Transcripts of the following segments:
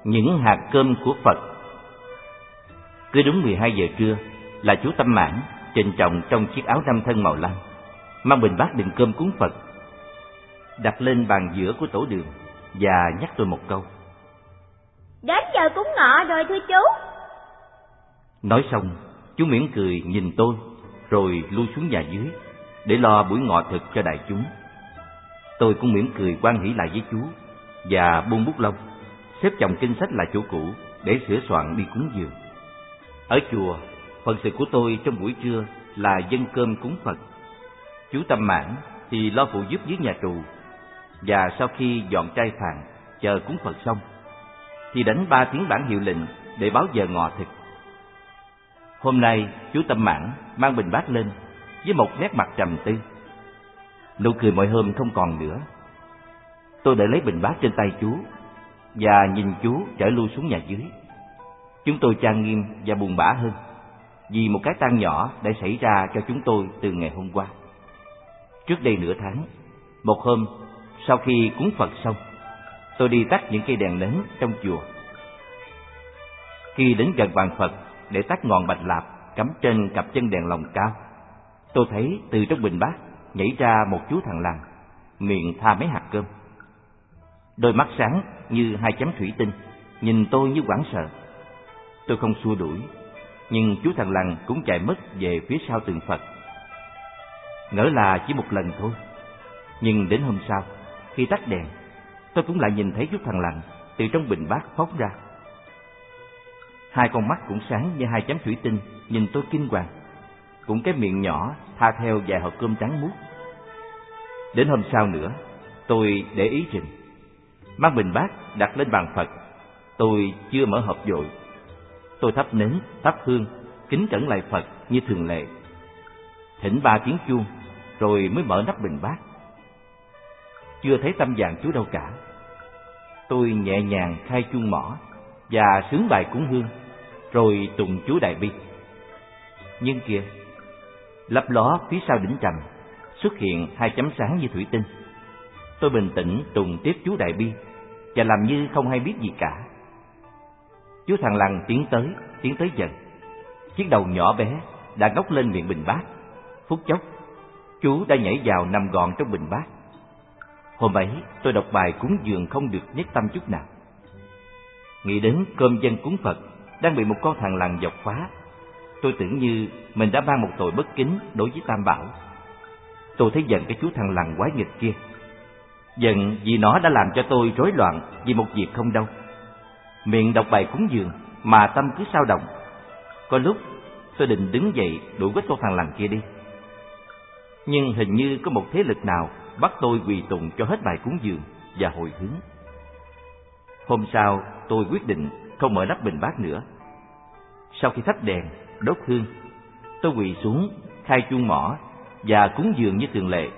Những hạt cơm của Phật. Cứ đúng 12 giờ trưa là chú Tâm Mãn trịnh trọng trong chiếc áo 5 thân màu lam, mang bình bát đựng cơm cúng Phật, đặt lên bàn giữa của tổ đường và nhắc tôi một câu: "Đến giờ cúng ngọ rồi thưa chú." Nói xong, chú mỉm cười nhìn tôi rồi lui xuống nhà dưới để lo buổi ngọ thực cho đại chúng. Tôi cũng mỉm cười hoan hỉ lại với chú và buông bút lông, xếp chồng kinh sách lại chỗ cũ để sửa soạn đi cúng dường. Ở chùa, phần sự của tôi trong buổi trưa là dâng cơm cúng Phật. Chú Tâm Mãn thì lo phụ giúp dưới nhà tù, và sau khi dọn trai phàn chờ cúng Phật xong thì đánh 3 tiếng bản hiệu lệnh để báo giờ ngọ thực. Hôm nay chú Tâm Mãn mang bình bát lên với một nét mặt trầm tư. Nụ cười mọi hôm không còn nữa. Tôi để lấy bình bát trên tay chú và nhìn chú chở lui xuống nhà dưới. Chúng tôi trang nghiêm và buồn bã hơn vì một cái tang nhỏ đã xảy ra cho chúng tôi từ ngày hôm qua. Trước đây nửa tháng, một hôm sau khi cúng Phật xong, tôi đi tắt những cây đèn nến trong chùa. Khi đến gần bàn Phật để tắt ngọn bạch lạp cắm trên cặp chân đèn lồng cao, tôi thấy từ trong bình bát nhảy ra một chú thằn lằn, miệng tha mấy hạt cơm. Đôi mắt sáng như 2 chấm thủy tinh, nhìn tôi như hoảng sợ. Tôi không xua đuổi, nhưng chú thằn lằn cũng chạy mất về phía sau tượng Phật. Ngỡ là chỉ một lần thôi, nhưng đến hôm sau, khi tắt đèn, tôi cũng lại nhìn thấy chú thằn lằn từ trong bình bát phóng ra. 2 con mắt cũng sáng như 2 chấm thủy tinh, nhìn tôi kinh hoàng, cũng cái miệng nhỏ tha theo vài hộp cơm trắng muốt. Đến hôm sau nữa, tôi để ý chừng, mang bình bát đặt lên bàn Phật. Tôi chưa mở hộp vội. Tôi thắp nến, thắp hương, kính cẩn lạy Phật như thường lệ, thỉnh 3 tiếng chuông rồi mới mở nắp bình bát. Chưa thấy tâm dạng chú đâu cả. Tôi nhẹ nhàng khai chuông mõ và xướng bài cúng hương, rồi tụng chú Đại Bi. Nhưng kìa, lấp ló phía sau đỉnh trầm xuất hiện 2 chấm sáng như thủy tinh. Tôi bình tĩnh tụng tiếp chú Đại Bi và làm như không hay biết gì cả. Chú thằn lằn tiến tới dần. Chiếc đầu nhỏ bé đã ngóc lên miệng bình bát. Phút chốc, chú đã nhảy vào nằm gọn trong bình bát. Hôm ấy tôi đọc bài cúng dường không được nhất tâm chút nào. Nghĩ đến cơm dân cúng Phật đang bị một con thằn lằn dọc phá, tôi tưởng như mình đã mang một tội bất kính đối với Tam Bảo. Tôi thấy giận cái chú thằn lằn quái nghịch kia, giận vì nó đã làm cho tôi rối loạn vì một việc không đâu. Miệng đọc bài cúng dường mà tâm cứ xao động. Có lúc tôi định đứng dậy đuổi quét con thằn lằn kia đi, nhưng hình như có một thế lực nào bắt tôi quỳ tụng cho hết bài cúng dường và hồi hướng. Hôm sau tôi quyết định không mở nắp bình bát nữa. Sau khi thắp đèn, đốt hương, tôi quỳ xuống khai chuông mõ và cúng dường như thường lệ.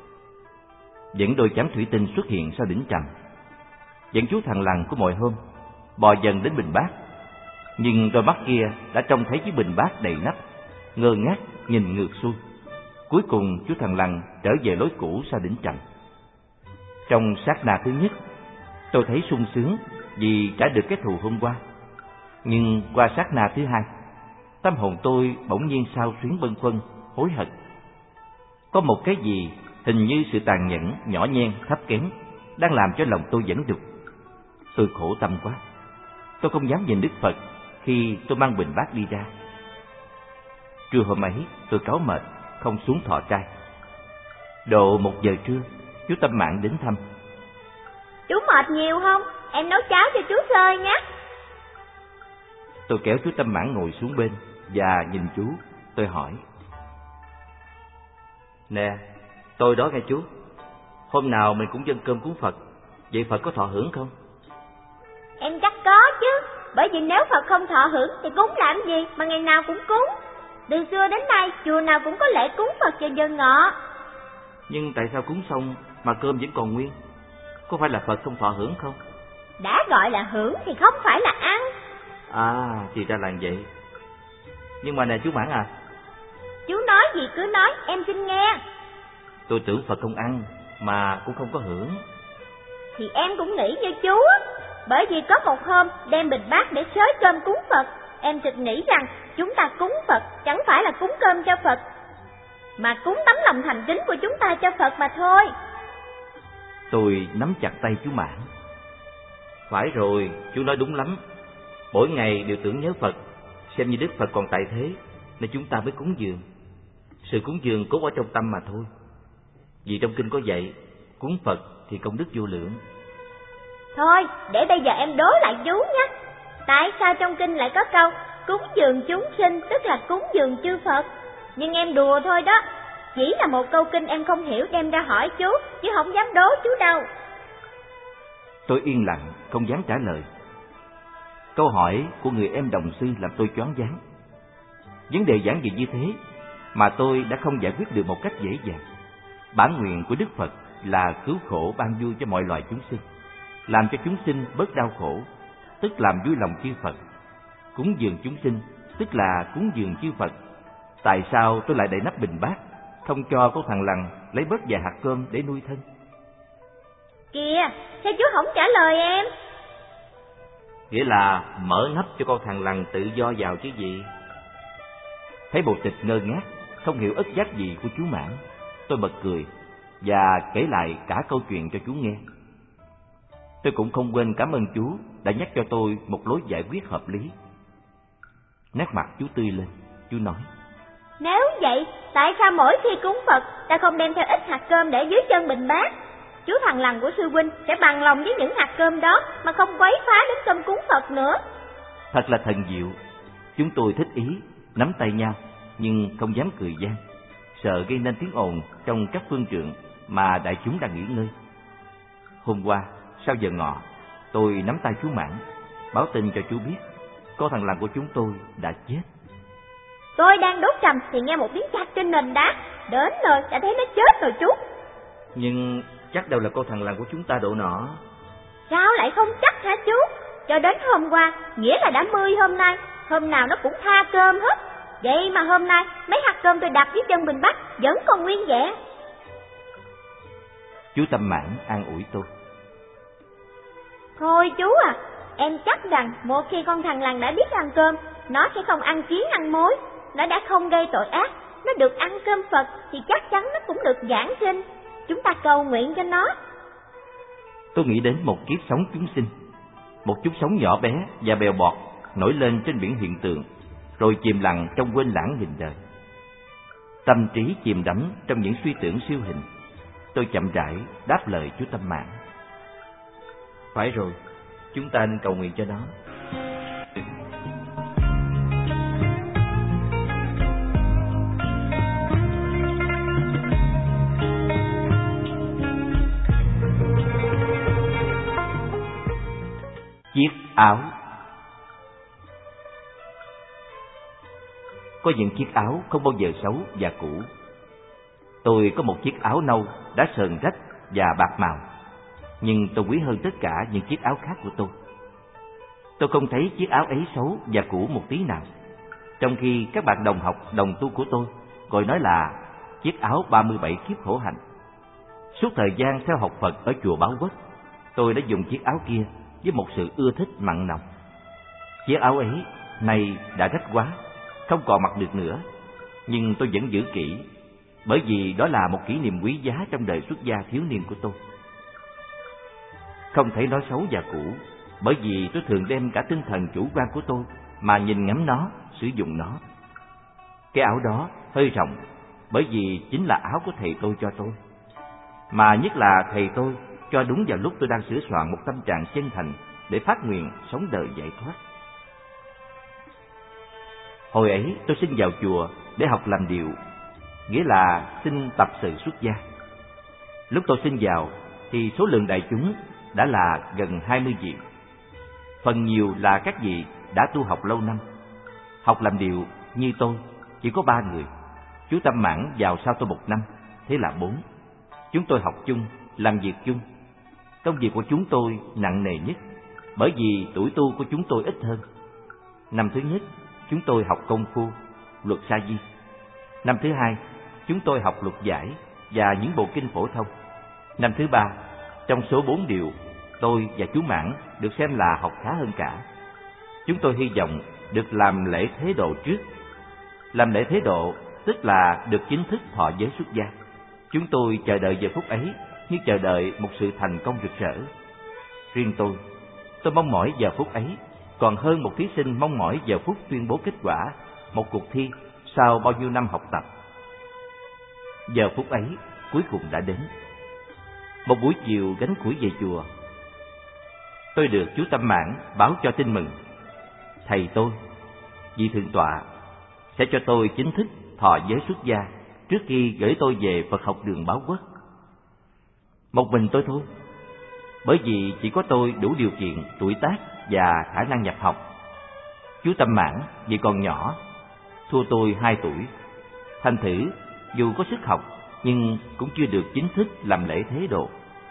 Vẫn đôi chấm thủy tinh xuất hiện sau đỉnh trầm, vẫn chú thằn lằn của mọi hôm bò dần đến bình bát, nhưng đôi mắt kia đã trông thấy chiếc bình bát đầy nắp, ngơ ngác nhìn ngược xuôi. Cuối cùng chú thằn lằn trở về lối cũ sau đỉnh trầm. Trong sát na thứ nhất, tôi thấy sung sướng vì trả được cái thù hôm qua. Nhưng qua sát na thứ hai, tâm hồn tôi bỗng nhiên xao xuyến bâng khuâng, hối hận. Có một cái gì hình như sự tàn nhẫn, nhỏ nhen, thấp kém đang làm cho lòng tôi vẫn đục. Tôi khổ tâm quá. Tôi không dám nhìn Đức Phật khi tôi mang bình bát đi ra. Trưa hôm ấy tôi cáu mệt, không xuống thọ trai. Độ 1 giờ trưa, chú Tâm Mãn đến thăm. "Chú mệt nhiều không? Em nấu cháo cho chú sơi nhé." Tôi kéo chú Tâm Mãn ngồi xuống bên và nhìn chú. Tôi hỏi: "Nè, tôi đó nghe chú, hôm nào mình cũng dâng cơm cúng Phật, vậy Phật có thọ hưởng không?" Em chắc có chứ, bởi vì nếu Phật không thọ hưởng thì cúng làm gì mà ngày nào cũng cúng. Từ xưa đến nay chùa nào cũng có lễ cúng Phật cho giờ ngọ. Nhưng tại sao cúng xong mà cơm vẫn còn nguyên? Có phải là Phật không thọ hưởng không? Đã gọi là hưởng thì không phải là ăn. À, thì ra là vậy. Nhưng mà nè chú Mãn à. Chú nói gì cứ nói, em xin nghe. Tôi tưởng Phật không ăn mà cũng không có hưởng. Thì em cũng nghĩ như chú. Bởi vì có một hôm đem bình bát để xới cơm cúng Phật, em chợt nghĩ rằng chúng ta cúng Phật chẳng phải là cúng cơm cho Phật, mà cúng tấm lòng thành kính của chúng ta cho Phật mà thôi. Tôi nắm chặt tay chú Mãn. Phải rồi, chú nói đúng lắm. Mỗi ngày đều tưởng nhớ Phật, xem như Đức Phật còn tại thế, nên chúng ta mới cúng dường. Sự cúng dường cốt ở trong tâm mà thôi. Vì trong kinh có dạy, cúng Phật thì công đức vô lượng. Thôi, để bây giờ em đố lại chú nhé. Tại sao trong kinh lại có câu cúng dường chúng sinh, tức là cúng dường chư Phật? Nhưng em đùa thôi đó. Chỉ là một câu kinh em không hiểu đem ra hỏi chú, chứ không dám đố chú đâu. Tôi yên lặng, không dám trả lời. Câu hỏi của người em đồng sư làm tôi choáng váng. Vấn đề giản dị như thế mà tôi đã không giải quyết được một cách dễ dàng. Bản nguyện của Đức Phật là cứu khổ ban vui cho mọi loài chúng sinh, làm cho chúng sinh bớt đau khổ, tức làm vui lòng chư Phật. Cúng dường chúng sinh, tức là cúng dường chư Phật. Tại sao tôi lại đậy nắp bình bát, không cho con thằng lằn lấy bớt vài hạt cơm để nuôi thân? Kìa, sao chú không trả lời em? Nghĩa là mở nắp cho con thằng lằn tự do vào chứ gì. Thấy bộ tịch ngơ ngác, không hiểu ất giác gì của chú Mãn, tôi bật cười và kể lại cả câu chuyện cho chú nghe. Tôi cũng không quên cảm ơn chú đã nhắc cho tôi một lối giải quyết hợp lý. Nét mặt chú tươi lên, chú nói: Nếu vậy, tại sao mỗi khi cúng Phật ta không đem theo ít hạt cơm để dưới chân bình bát? Chú thằng lằn của sư huynh sẽ bằng lòng với những hạt cơm đó mà không quấy phá đến cơm cúng Phật nữa. Thật là thần diệu. Chúng tôi thích ý, nắm tay nhau, nhưng không dám cười gian, sợ gây nên tiếng ồn trong các phương trượng mà đại chúng đang nghỉ ngơi. Hôm qua, sau giờ ngọ, tôi nắm tay chú Mãn, báo tin cho chú biết con thằng lằn của chúng tôi đã chết. Tôi đang đốt trầm thì nghe một tiếng chặt trên nền đá, đến nơi đã thấy nó chết rồi chú. Nhưng chắc đâu là con thằng lằn của chúng ta độ nọ. Sao lại không chắc hả chú? Cho đến hôm qua, nghĩa là đã 10 hôm nay, hôm nào nó cũng tha cơm hết. Vậy mà hôm nay, mấy hạt cơm tôi đặt dưới chân bình bát vẫn còn nguyên vẹn. Chú Tâm Mãn an ủi tôi: Thôi chú à, em chắc rằng một khi con thằng lằn đã biết ăn cơm, nó sẽ không ăn kiến ăn mối. Nó đã không gây tội ác, nó được ăn cơm Phật thì chắc chắn nó cũng được giảng sinh. Chúng ta cầu nguyện cho nó. Tôi nghĩ đến một kiếp sống chúng sinh, một chút sống nhỏ bé và bèo bọt nổi lên trên biển hiện tượng, rồi chìm lặng trong quên lãng nghìn đời. Tâm trí chìm đắm trong những suy tưởng siêu hình. Tôi chậm rãi đáp lời chú Tâm Mãn: Phải rồi, chúng ta nên cầu nguyện cho nó. Chiếc áo. Có những chiếc áo không bao giờ xấu và cũ. Tôi có một chiếc áo nâu đã sờn rách và bạc màu, nhưng tôi quý hơn tất cả những chiếc áo khác của tôi. Tôi không thấy chiếc áo ấy xấu và cũ một tí nào, trong khi các bạn đồng học đồng tu của tôi gọi nói là chiếc áo 37 kiếp khổ hạnh. Suốt thời gian theo học Phật ở chùa Báo Quốc, tôi đã dùng chiếc áo kia với một sự ưa thích mặn nồng. Chiếc áo ấy nay đã rách quá, không còn mặc được nữa, nhưng tôi vẫn giữ kỹ, bởi vì đó là một kỷ niệm quý giá trong đời xuất gia thiếu niên của tôi. Không thấy nó xấu và cũ, bởi vì tôi thường đem cả tinh thần chủ quan của tôi mà nhìn ngắm nó, sử dụng nó. Cái áo đó hơi rộng, bởi vì chính là áo của thầy tôi cho tôi, mà nhất là thầy tôi cho đúng vào lúc tôi đang sửa soạn một tâm trạng chân thành để phát nguyện sống đời giải thoát. Hồi ấy tôi xin vào chùa để học làm điệu, nghĩa là xin tập sự xuất gia. Lúc tôi xin vào thì số lượng đại chúng đã là gần 20 vị. Phần nhiều là các vị đã tu học lâu năm. Học làm điệu như tôi chỉ có 3 người. Chú Tâm Mãn vào sau tôi 1 năm, thế là 4. Chúng tôi học chung, làm việc chung. Công việc của chúng tôi nặng nề nhất, bởi vì tuổi tu của chúng tôi ít hơn. Năm thứ nhất, chúng tôi học công phu, luật sa di. Năm thứ hai, chúng tôi học luật giải và những bộ kinh phổ thông. Năm thứ ba, trong số 4 điều, tôi và chú Mãn được xem là học khá hơn cả. Chúng tôi hy vọng được làm lễ thế độ trước. Làm lễ thế độ tức là được chính thức thọ giới xuất gia. Chúng tôi chờ đợi giờ phút ấy như chờ đợi một sự thành công rực rỡ. Riêng tôi mong mỏi giờ phút ấy còn hơn một thí sinh mong mỏi giờ phút tuyên bố kết quả một cuộc thi sau bao nhiêu năm học tập. Giờ phút ấy cuối cùng đã đến. Một buổi chiều gánh củi về chùa, tôi được chú Tâm Mãn báo cho tin mừng. Thầy tôi, vị thượng tọa, sẽ cho tôi chính thức thọ giới xuất gia trước khi gửi tôi về Phật học đường Báo Quốc. Một mình tôi thôi, bởi vì chỉ có tôi đủ điều kiện, tuổi tác và khả năng nhập học. Chú Tâm Mãn vì còn nhỏ, thua tôi 2 tuổi, thành thử dù có sức học nhưng cũng chưa được chính thức làm lễ thế độ.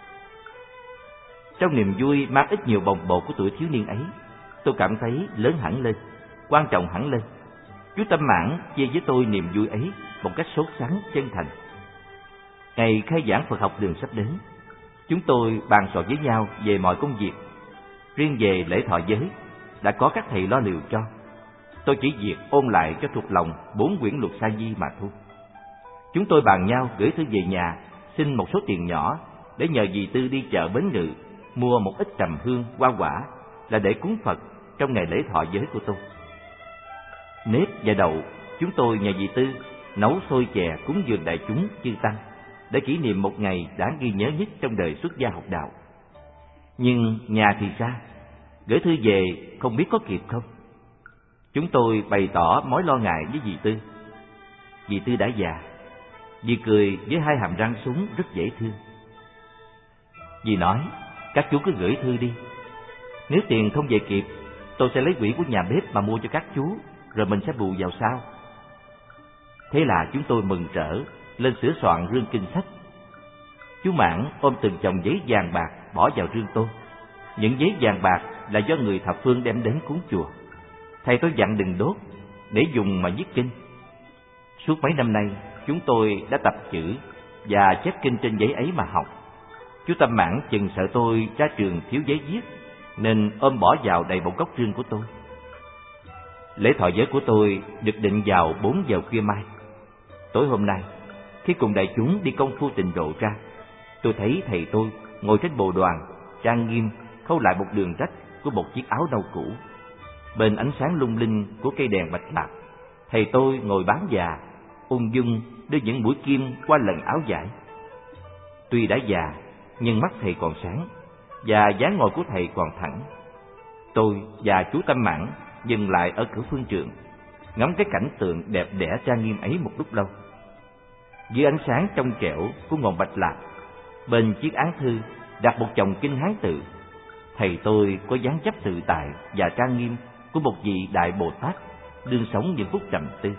Trong niềm vui mang ít nhiều bồng bột của tuổi thiếu niên ấy, tôi cảm thấy lớn hẳn lên, quan trọng hẳn lên. Chú Tâm Mãn chia với tôi niềm vui ấy một cách sốt sắng, chân thành. Ngày khai giảng Phật học đường sắp đến, chúng tôi bàn sọ với nhau về mọi công việc. Riêng về lễ thọ giới, đã có các thầy lo liệu cho. Tôi chỉ việc ôn lại cho thuộc lòng 4 quyển luật sa di mà thôi. Chúng tôi bàn nhau gửi thư về nhà, xin một số tiền nhỏ để nhờ dì Tư đi chợ Bến Ngự mua một ít trầm hương, hoa quả là để cúng Phật trong ngày lễ thọ giới của tôi. Nếp và đậu, chúng tôi nhờ dì Tư nấu xôi chè cúng dường đại chúng chư tăng để kỷ niệm một ngày đáng ghi nhớ nhất trong đời xuất gia học đạo. Nhưng nhà thì sao? Gửi thư về không biết có kịp không? Chúng tôi bày tỏ mối lo ngại với dì Tư. Dì Tư đã già, dì cười với 2 hàm răng súng rất dễ thương. Dì nói, các chú cứ gửi thư đi. Nếu tiền không về kịp, tôi sẽ lấy quỹ của nhà bếp mà mua cho các chú, rồi mình sẽ bù vào sau. Thế là chúng tôi mừng rỡ lên sửa soạn rương kinh sách. Chú Mãn ôm từng chồng giấy vàng bạc bỏ vào rương tôi. Những giấy vàng bạc là do người thập phương đem đến cúng chùa. Thầy tôi dặn đừng đốt, để dùng mà viết kinh. Suốt mấy năm nay, chúng tôi đã tập chữ và chép kinh trên giấy ấy mà học. Chú Tâm Mãn chừng sợ tôi ra trường thiếu giấy viết, nên ôm bỏ vào đầy một góc rương của tôi. Lễ thọ giới của tôi được định vào 4 giờ khuya mai. Tối hôm nay, khi cùng đại chúng đi công phu tịnh độ ra, tôi thấy thầy tôi ngồi trên bồ đoàn, trang nghiêm khâu lại một đường rách của một chiếc áo nâu cũ. Bên ánh sáng lung linh của cây đèn bạch lạp, thầy tôi ngồi bán già, ung dung đưa những mũi kim qua lần áo vải. Tuy đã già, nhưng mắt thầy còn sáng, và dáng ngồi của thầy còn thẳng. Tôi và chú Tâm Mãn dừng lại ở cửa phương trường, ngắm cái cảnh tượng đẹp đẽ trang nghiêm ấy một lúc lâu. Dưới ánh sáng trong trẻo của ngọn bạch lạp, bên chiếc án thư đặt một chồng kinh Hán tự. Thầy tôi có dáng dấp tự tại và trang nghiêm của một vị đại Bồ Tát đương sống những phút trầm tư.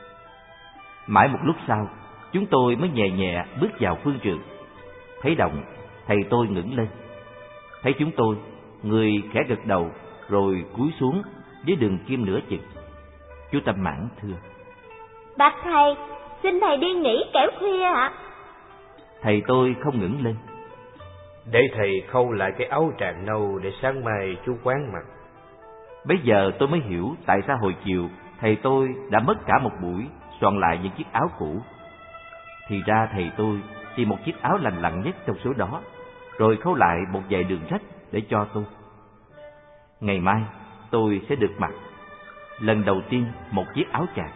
Mãi một lúc sau, chúng tôi mới nhẹ nhẹ bước vào phương trường. Thấy động, thầy tôi ngẩng lên. Thấy chúng tôi, người khẽ gật đầu rồi cúi xuống với đường kim nửa chừng. Chú Tâm Mãn thưa: Bạch thầy, xin thầy đi nghỉ kẻo khuya ạ. Thầy tôi không ngẩng lên. Để thầy khâu lại cái áo tràng nâu để sáng mai chú quán mặc. Bây giờ tôi mới hiểu tại sao hồi chiều thầy tôi đã mất cả một buổi soạn lại những chiếc áo cũ. Thì ra thầy tôi tìm một chiếc áo lành lặn nhất trong số đó, rồi khâu lại một vài đường rách để cho tôi. Ngày mai tôi sẽ được mặc lần đầu tiên một chiếc áo tràng.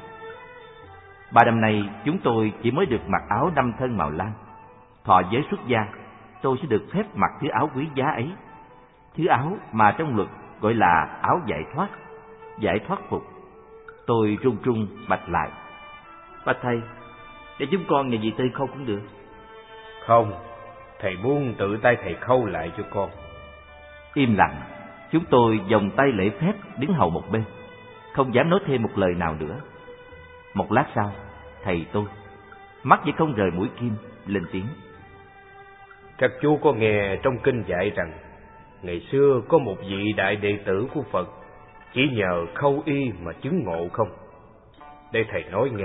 3 năm nay chúng tôi chỉ mới được mặc áo 5 thân màu lam. Thọ giới xuất gia, tôi sẽ được phép mặc thứ áo quý giá ấy, thứ áo mà trong luật gọi là áo giải thoát phục. Tôi run run bạch lại: Bạch thầy, để chúng con nhờ dì Tư khâu cũng được. Không, thầy muốn tự tay thầy khâu lại cho con. Im lặng, chúng tôi vòng tay lễ phép đứng hầu một bên, không dám nói thêm một lời nào nữa. Một lát sau, thầy tôi, mắt vẫn không rời mũi kim, lên tiếng: Các chú có nghe trong kinh dạy rằng ngày xưa có một vị đại đệ tử của Phật chỉ nhờ khâu y mà chứng ngộ không? Để thầy nói nghe.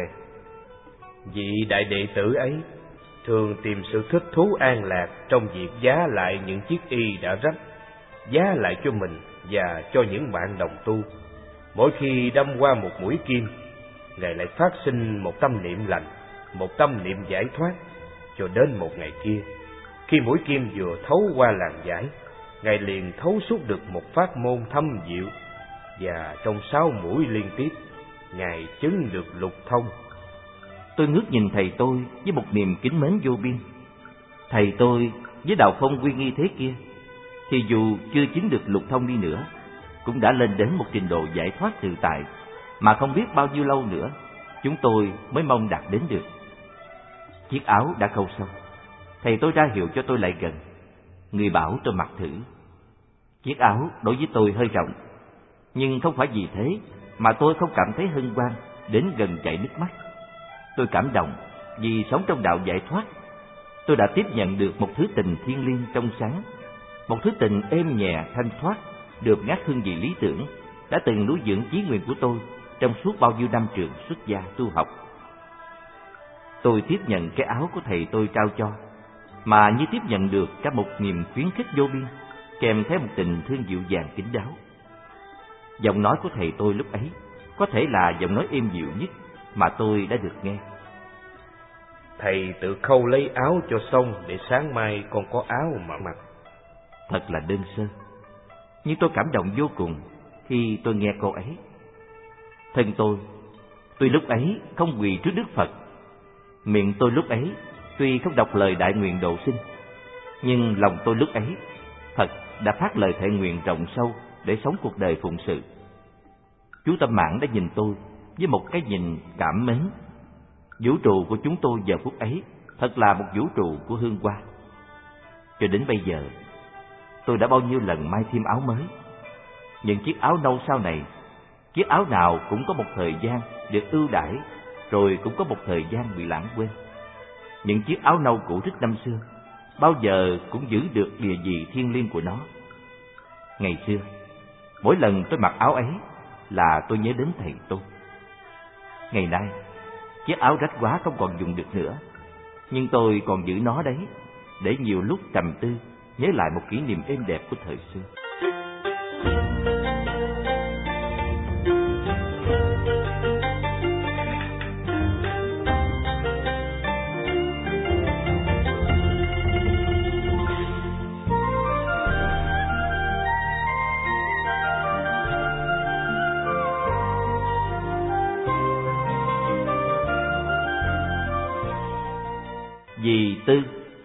Vị đại đệ tử ấy thường tìm sự thích thú an lạc trong việc giá lại những chiếc y đã rách giá lại cho mình và cho những bạn đồng tu. Mỗi khi đâm qua một mũi kim, Ngài lại phát sinh một tâm niệm lành, một tâm niệm giải thoát, cho đến một ngày kia, khi mũi kim vừa thấu qua làn vải, Ngài liền thấu suốt được một pháp môn thâm diệu, và trong 6 mũi liên tiếp, Ngài chứng được lục thông. Tôi ngước nhìn thầy tôi với một niềm kính mến vô biên. Thầy tôi với đạo phong uy nghi thế kia, thì dù chưa chứng được lục thông đi nữa, cũng đã lên đến một trình độ giải thoát tự tại mà không biết bao nhiêu lâu nữa chúng tôi mới mong đạt đến được. Chiếc áo đã khâu xong, thầy tôi ra hiệu cho tôi lại gần. Người bảo tôi mặc thử. Chiếc áo đối với tôi hơi rộng, nhưng không phải vì thế mà tôi không cảm thấy hân hoan đến gần chảy nước mắt. Tôi cảm động vì sống trong đạo giải thoát. Tôi đã tiếp nhận được một thứ tình thiêng liêng trong sáng, một thứ tình êm nhẹ thanh thoát, được ngát hương vị lý tưởng, đã từng nuôi dưỡng chí nguyện của tôi trong suốt bao nhiêu năm trường xuất gia tu học. Tôi tiếp nhận cái áo của thầy tôi trao cho, mà như tiếp nhận được cả một niềm khuyến khích vô biên, kèm theo một tình thương dịu dàng kín đáo. Giọng nói của thầy tôi lúc ấy có thể là giọng nói êm dịu nhất mà tôi đã được nghe. Thầy tự khâu lấy áo cho xong để sáng mai con có áo mà mặc. Thật là đơn sơ, nhưng tôi cảm động vô cùng khi tôi nghe câu ấy. Thân tôi lúc ấy không quỳ trước Đức Phật, miệng tôi lúc ấy tuy không đọc lời đại nguyện độ sinh, nhưng lòng tôi lúc ấy thật đã phát lời thệ nguyện rộng sâu để sống cuộc đời phụng sự. Chú Tâm Mãn đã nhìn tôi với một cái nhìn cảm mến. Vũ trụ của chúng tôi giờ phút ấy thật là một vũ trụ của hương hoa. Cho đến bây giờ, tôi đã bao nhiêu lần may thêm áo mới. Những chiếc áo nâu sau này, chiếc áo nào cũng có một thời gian được ưu đãi, rồi cũng có một thời gian bị lãng quên. Những chiếc áo nâu cũ rích năm xưa bao giờ cũng giữ được địa vị thiêng liêng của nó. Ngày xưa, mỗi lần tôi mặc áo ấy là tôi nhớ đến thầy tôi. Ngày nay, chiếc áo rách quá không còn dùng được nữa, nhưng tôi còn giữ nó đấy, để nhiều lúc trầm tư nhớ lại một kỷ niệm êm đẹp của thời xưa. Dì Tư.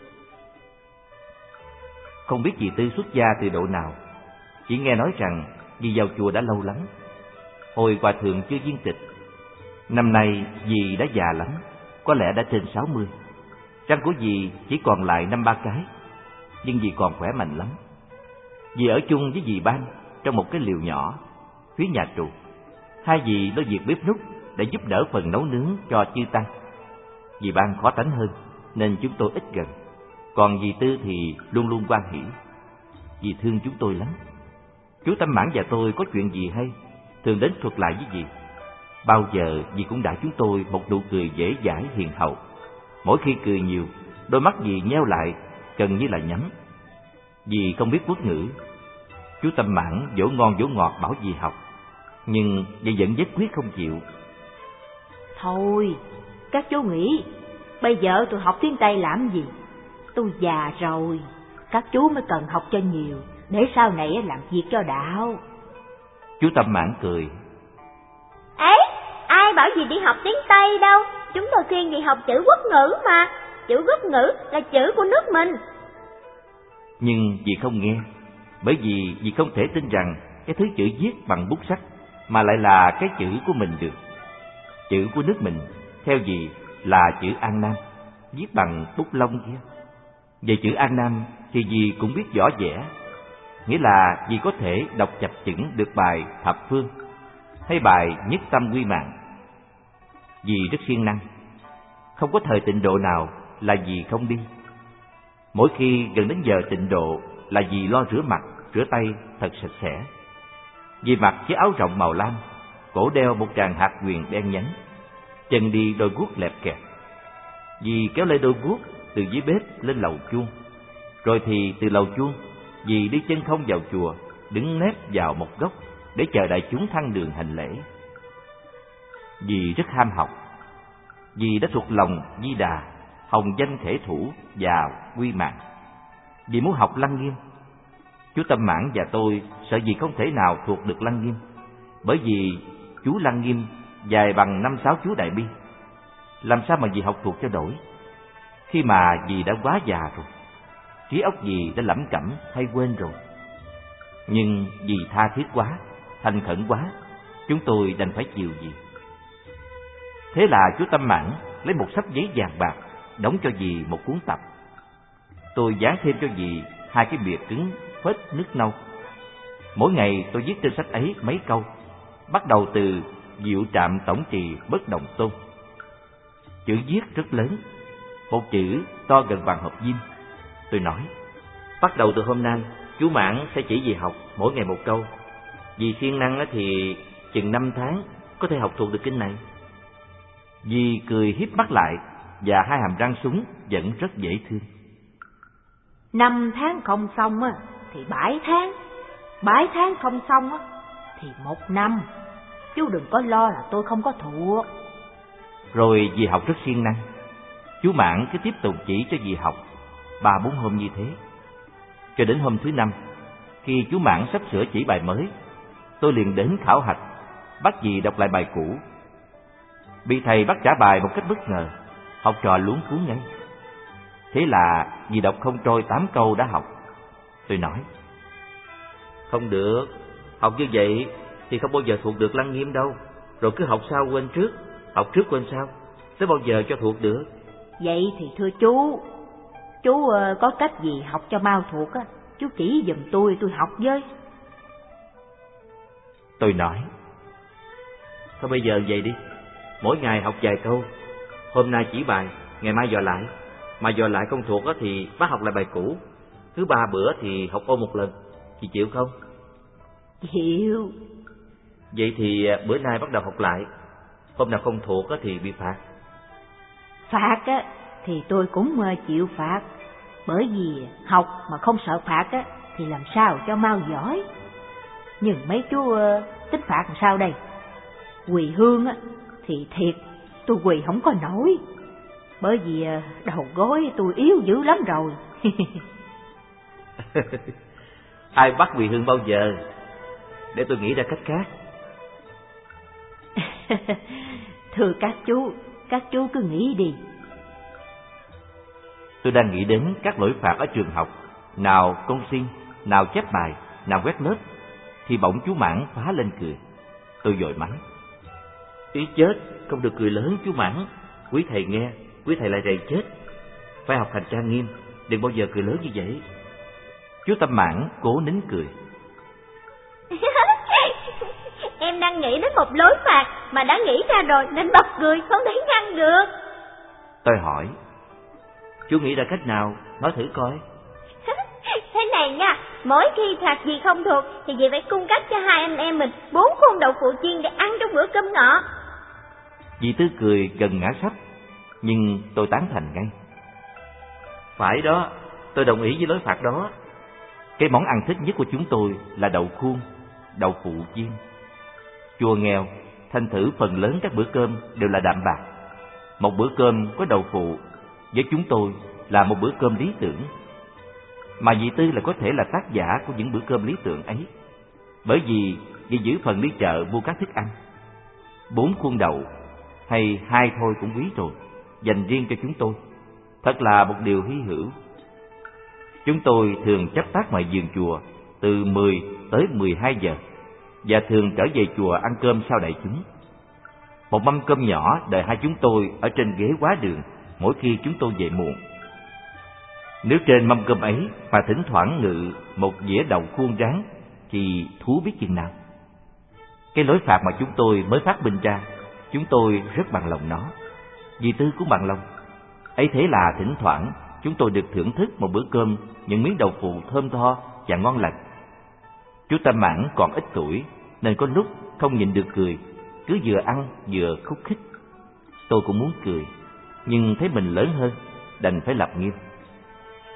Không biết dì Tư xuất gia từ độ nào, chỉ nghe nói rằng dì vào chùa đã lâu lắm. Hồi hòa thượng chưa viên tịch. Năm nay dì đã già lắm, có lẽ đã trên 60. Răng của dì chỉ còn lại 5-3 cái, nhưng dì còn khỏe mạnh lắm. Dì ở chung với dì Ban trong một cái liều nhỏ phía nhà trụ. Hai dì lo việc bếp núc để giúp đỡ phần nấu nướng cho chư tăng. Dì Ban khó tánh hơn nên chúng tôi ít gần, còn dì Tư thì luôn luôn hoan hỉ. Dì thương chúng tôi lắm. Chú Tâm Mãn và tôi có chuyện gì hay thường đến thuật lại với dì. Bao giờ dì cũng đã chúng tôi một nụ cười dễ dãi hiền hậu. Mỗi khi cười nhiều, đôi mắt dì nheo lại gần như là nhắm. Dì không biết quốc ngữ. Chú Tâm Mãn dỗ ngon dỗ ngọt bảo dì học, nhưng dì vẫn nhất quyết không chịu. Thôi, các chú nghĩ bây giờ tôi học tiếng Tây làm gì? Tôi già rồi, các chú mới cần học cho nhiều, để sau này làm việc cho đạo. Chú Tâm Mãn cười. Ấy, ai bảo dì đi học tiếng Tây đâu, chúng tôi khuyên dì học chữ quốc ngữ mà. Chữ quốc ngữ là chữ của nước mình. Nhưng dì không nghe, bởi vì dì không thể tin rằng cái thứ chữ viết bằng bút sắt mà lại là cái chữ của mình được. Chữ của nước mình, theo dì, là chữ An Nam, viết bằng bút lông kia. Về chữ An Nam thì dì cũng biết rõ vẽ, nghĩa là dì có thể đọc chập chững được bài Thập Phương hay bài Nhất Tâm Quy Mạng. Dì rất siêng năng, không có thời tịnh độ nào là dì không đi. Mỗi khi gần đến giờ tịnh độ là dì lo rửa mặt, rửa tay thật sạch sẽ. Dì mặc chiếc áo rộng màu lam, cổ đeo một tràng hạt huyền đen nhánh, chân đi đôi guốc lẹp kẹp. Dì kéo lê đôi guốc từ dưới bếp lên lầu chuông, rồi thì từ lầu chuông Dì đi chân không vào chùa, đứng nép vào một góc để chờ đại chúng thăng đường hành lễ. Dì rất ham học. Dì đã thuộc lòng Di Đà, hồng danh thể thủ và quy mạng. Dì muốn học Lăng Nghiêm. Chú Tâm Mãn và tôi sợ dì không thể nào thuộc được Lăng Nghiêm, bởi vì chú Lăng Nghiêm dài bằng 5-6 chú Đại Bi. Làm sao mà dì học thuộc cho nổi, khi mà dì đã quá già rồi, trí óc dì đã lẩm cẩm hay quên rồi. Nhưng dì tha thiết quá, thành khẩn quá, chúng tôi đành phải chiều dì. Thế là chú Tâm Mãn lấy một xấp giấy vàng bạc đóng cho dì một cuốn tập. Tôi dán thêm cho dì 2 cái bìa cứng phết nước nâu. Mỗi ngày tôi viết trên sách ấy mấy câu, bắt đầu từ Diệu Trạm Tổng Trì Bất Động Tôn. Chữ viết rất lớn, một chữ to gần bằng hộp diêm. Tôi nói, bắt đầu từ hôm nay, chú Mãn sẽ chỉ dì học mỗi ngày một câu. Dì siêng năng thì chừng 5 tháng có thể học thuộc được kinh này. Dì cười híp mắt lại và 2 hàm răng súng vẫn rất dễ thương. 5 tháng không xong thì 7 tháng, 7 tháng không xong thì 1 năm. Chú đừng có lo là tôi không có thuộc. Rồi dì học rất siêng năng. Chú Mãn cứ tiếp tục chỉ cho dì học 3-4 hôm như thế. Cho đến hôm thứ 5, khi chú Mãn sắp sửa chỉ bài mới, tôi liền đến khảo hạch, bắt dì đọc lại bài cũ. Bị thầy bắt trả bài một cách bất ngờ, học trò luống cuống ngay. Thế là dì đọc không trôi 8 câu đã học. Tôi nói, không được, học như vậy thì không bao giờ thuộc được Lăng Nghiêm đâu. Rồi cứ học sau quên trước, học trước quên sau, tới bao giờ cho thuộc được. Vậy thì thưa chú có cách gì học cho mau thuộc chú chỉ giùm tôi học với. Tôi nói, thôi bây giờ vậy đi, mỗi ngày học vài câu. Hôm nay chỉ bài, ngày mai dò lại. Mà dò lại không thuộc thì bắt học lại bài cũ. Cứ 3 bữa thì học ôn một lần. Chị chịu không? Chịu. Vậy thì bữa nay bắt đầu học lại. Hôm nào không thuộc thì bị phạt. Phạt thì tôi cũng chịu phạt. Bởi vì học mà không sợ phạt thì làm sao cho mau giỏi. Nhưng mấy chú tính phạt làm sao đây? Quỳ hương thì thiệt tôi quỳ không có nổi, bởi vì đầu gối tôi yếu dữ lắm rồi. Ai bắt quỳ hương bao giờ? Để tôi nghĩ ra cách khác. Thưa các chú cứ nghĩ đi. Tôi đang nghĩ đến các lỗi phạt ở trường học, nào công xin, nào chép bài, nào quét lớp, thì bỗng chú Mãn phá lên cười. Tôi vội mắng, ý chết, không được cười lớn chú Mãn. Quý thầy nghe, quý thầy lại rầy chết. Phải học hành trang nghiêm, đừng bao giờ cười lớn như vậy. Chú Tâm Mãn cố nín cười. Em đang nghĩ đến một lối phạt mà đã nghĩ ra rồi nên bật cười không thể ngăn được. Tôi hỏi, chú nghĩ ra cách nào, nói thử coi. Thế này nha, mỗi khi phạt gì không thuộc thì dì phải cung cấp cho 2 anh em mình 4 khuôn đậu phụ chiên để ăn trong bữa cơm ngọ. Dì Tư cười gần ngã sắp, nhưng tôi tán thành ngay. Phải đó, tôi đồng ý với lối phạt đó. Cái món ăn thích nhất của chúng tôi là đậu khuôn, đậu phụ chiên. Chùa nghèo, thành thử phần lớn các bữa cơm đều là đạm bạc. Một bữa cơm có đậu phụ với chúng tôi là một bữa cơm lý tưởng. Mà dì Tư là có thể là tác giả của những bữa cơm lý tưởng ấy, bởi vì dì giữ phần đi chợ mua các thức ăn. 4 khuôn đậu hay 2 thôi cũng quý rồi, dành riêng cho chúng tôi. Thật là một điều hy hữu. Chúng tôi thường chấp tác ngoài vườn chùa từ 10 tới 12 giờ và thường trở về chùa ăn cơm sau đại chúng. Một mâm cơm nhỏ đợi 2 chúng tôi ở trên ghế quá đường mỗi khi chúng tôi về muộn. Nếu trên mâm cơm ấy mà thỉnh thoảng ngự một dĩa đậu khuôn rán thì thú biết chừng nào. Cái lối phạt mà chúng tôi mới phát minh ra, chúng tôi rất bằng lòng nó. Dì Tư cũng bằng lòng. Ấy thế là thỉnh thoảng chúng tôi được thưởng thức một bữa cơm những miếng đậu phụ thơm tho và ngon lành. Chú Tâm Mãn còn ít tuổi nên có lúc không nhịn được cười, cứ vừa ăn vừa khúc khích. Tôi cũng muốn cười, nhưng thấy mình lớn hơn, đành phải lập nghiêm.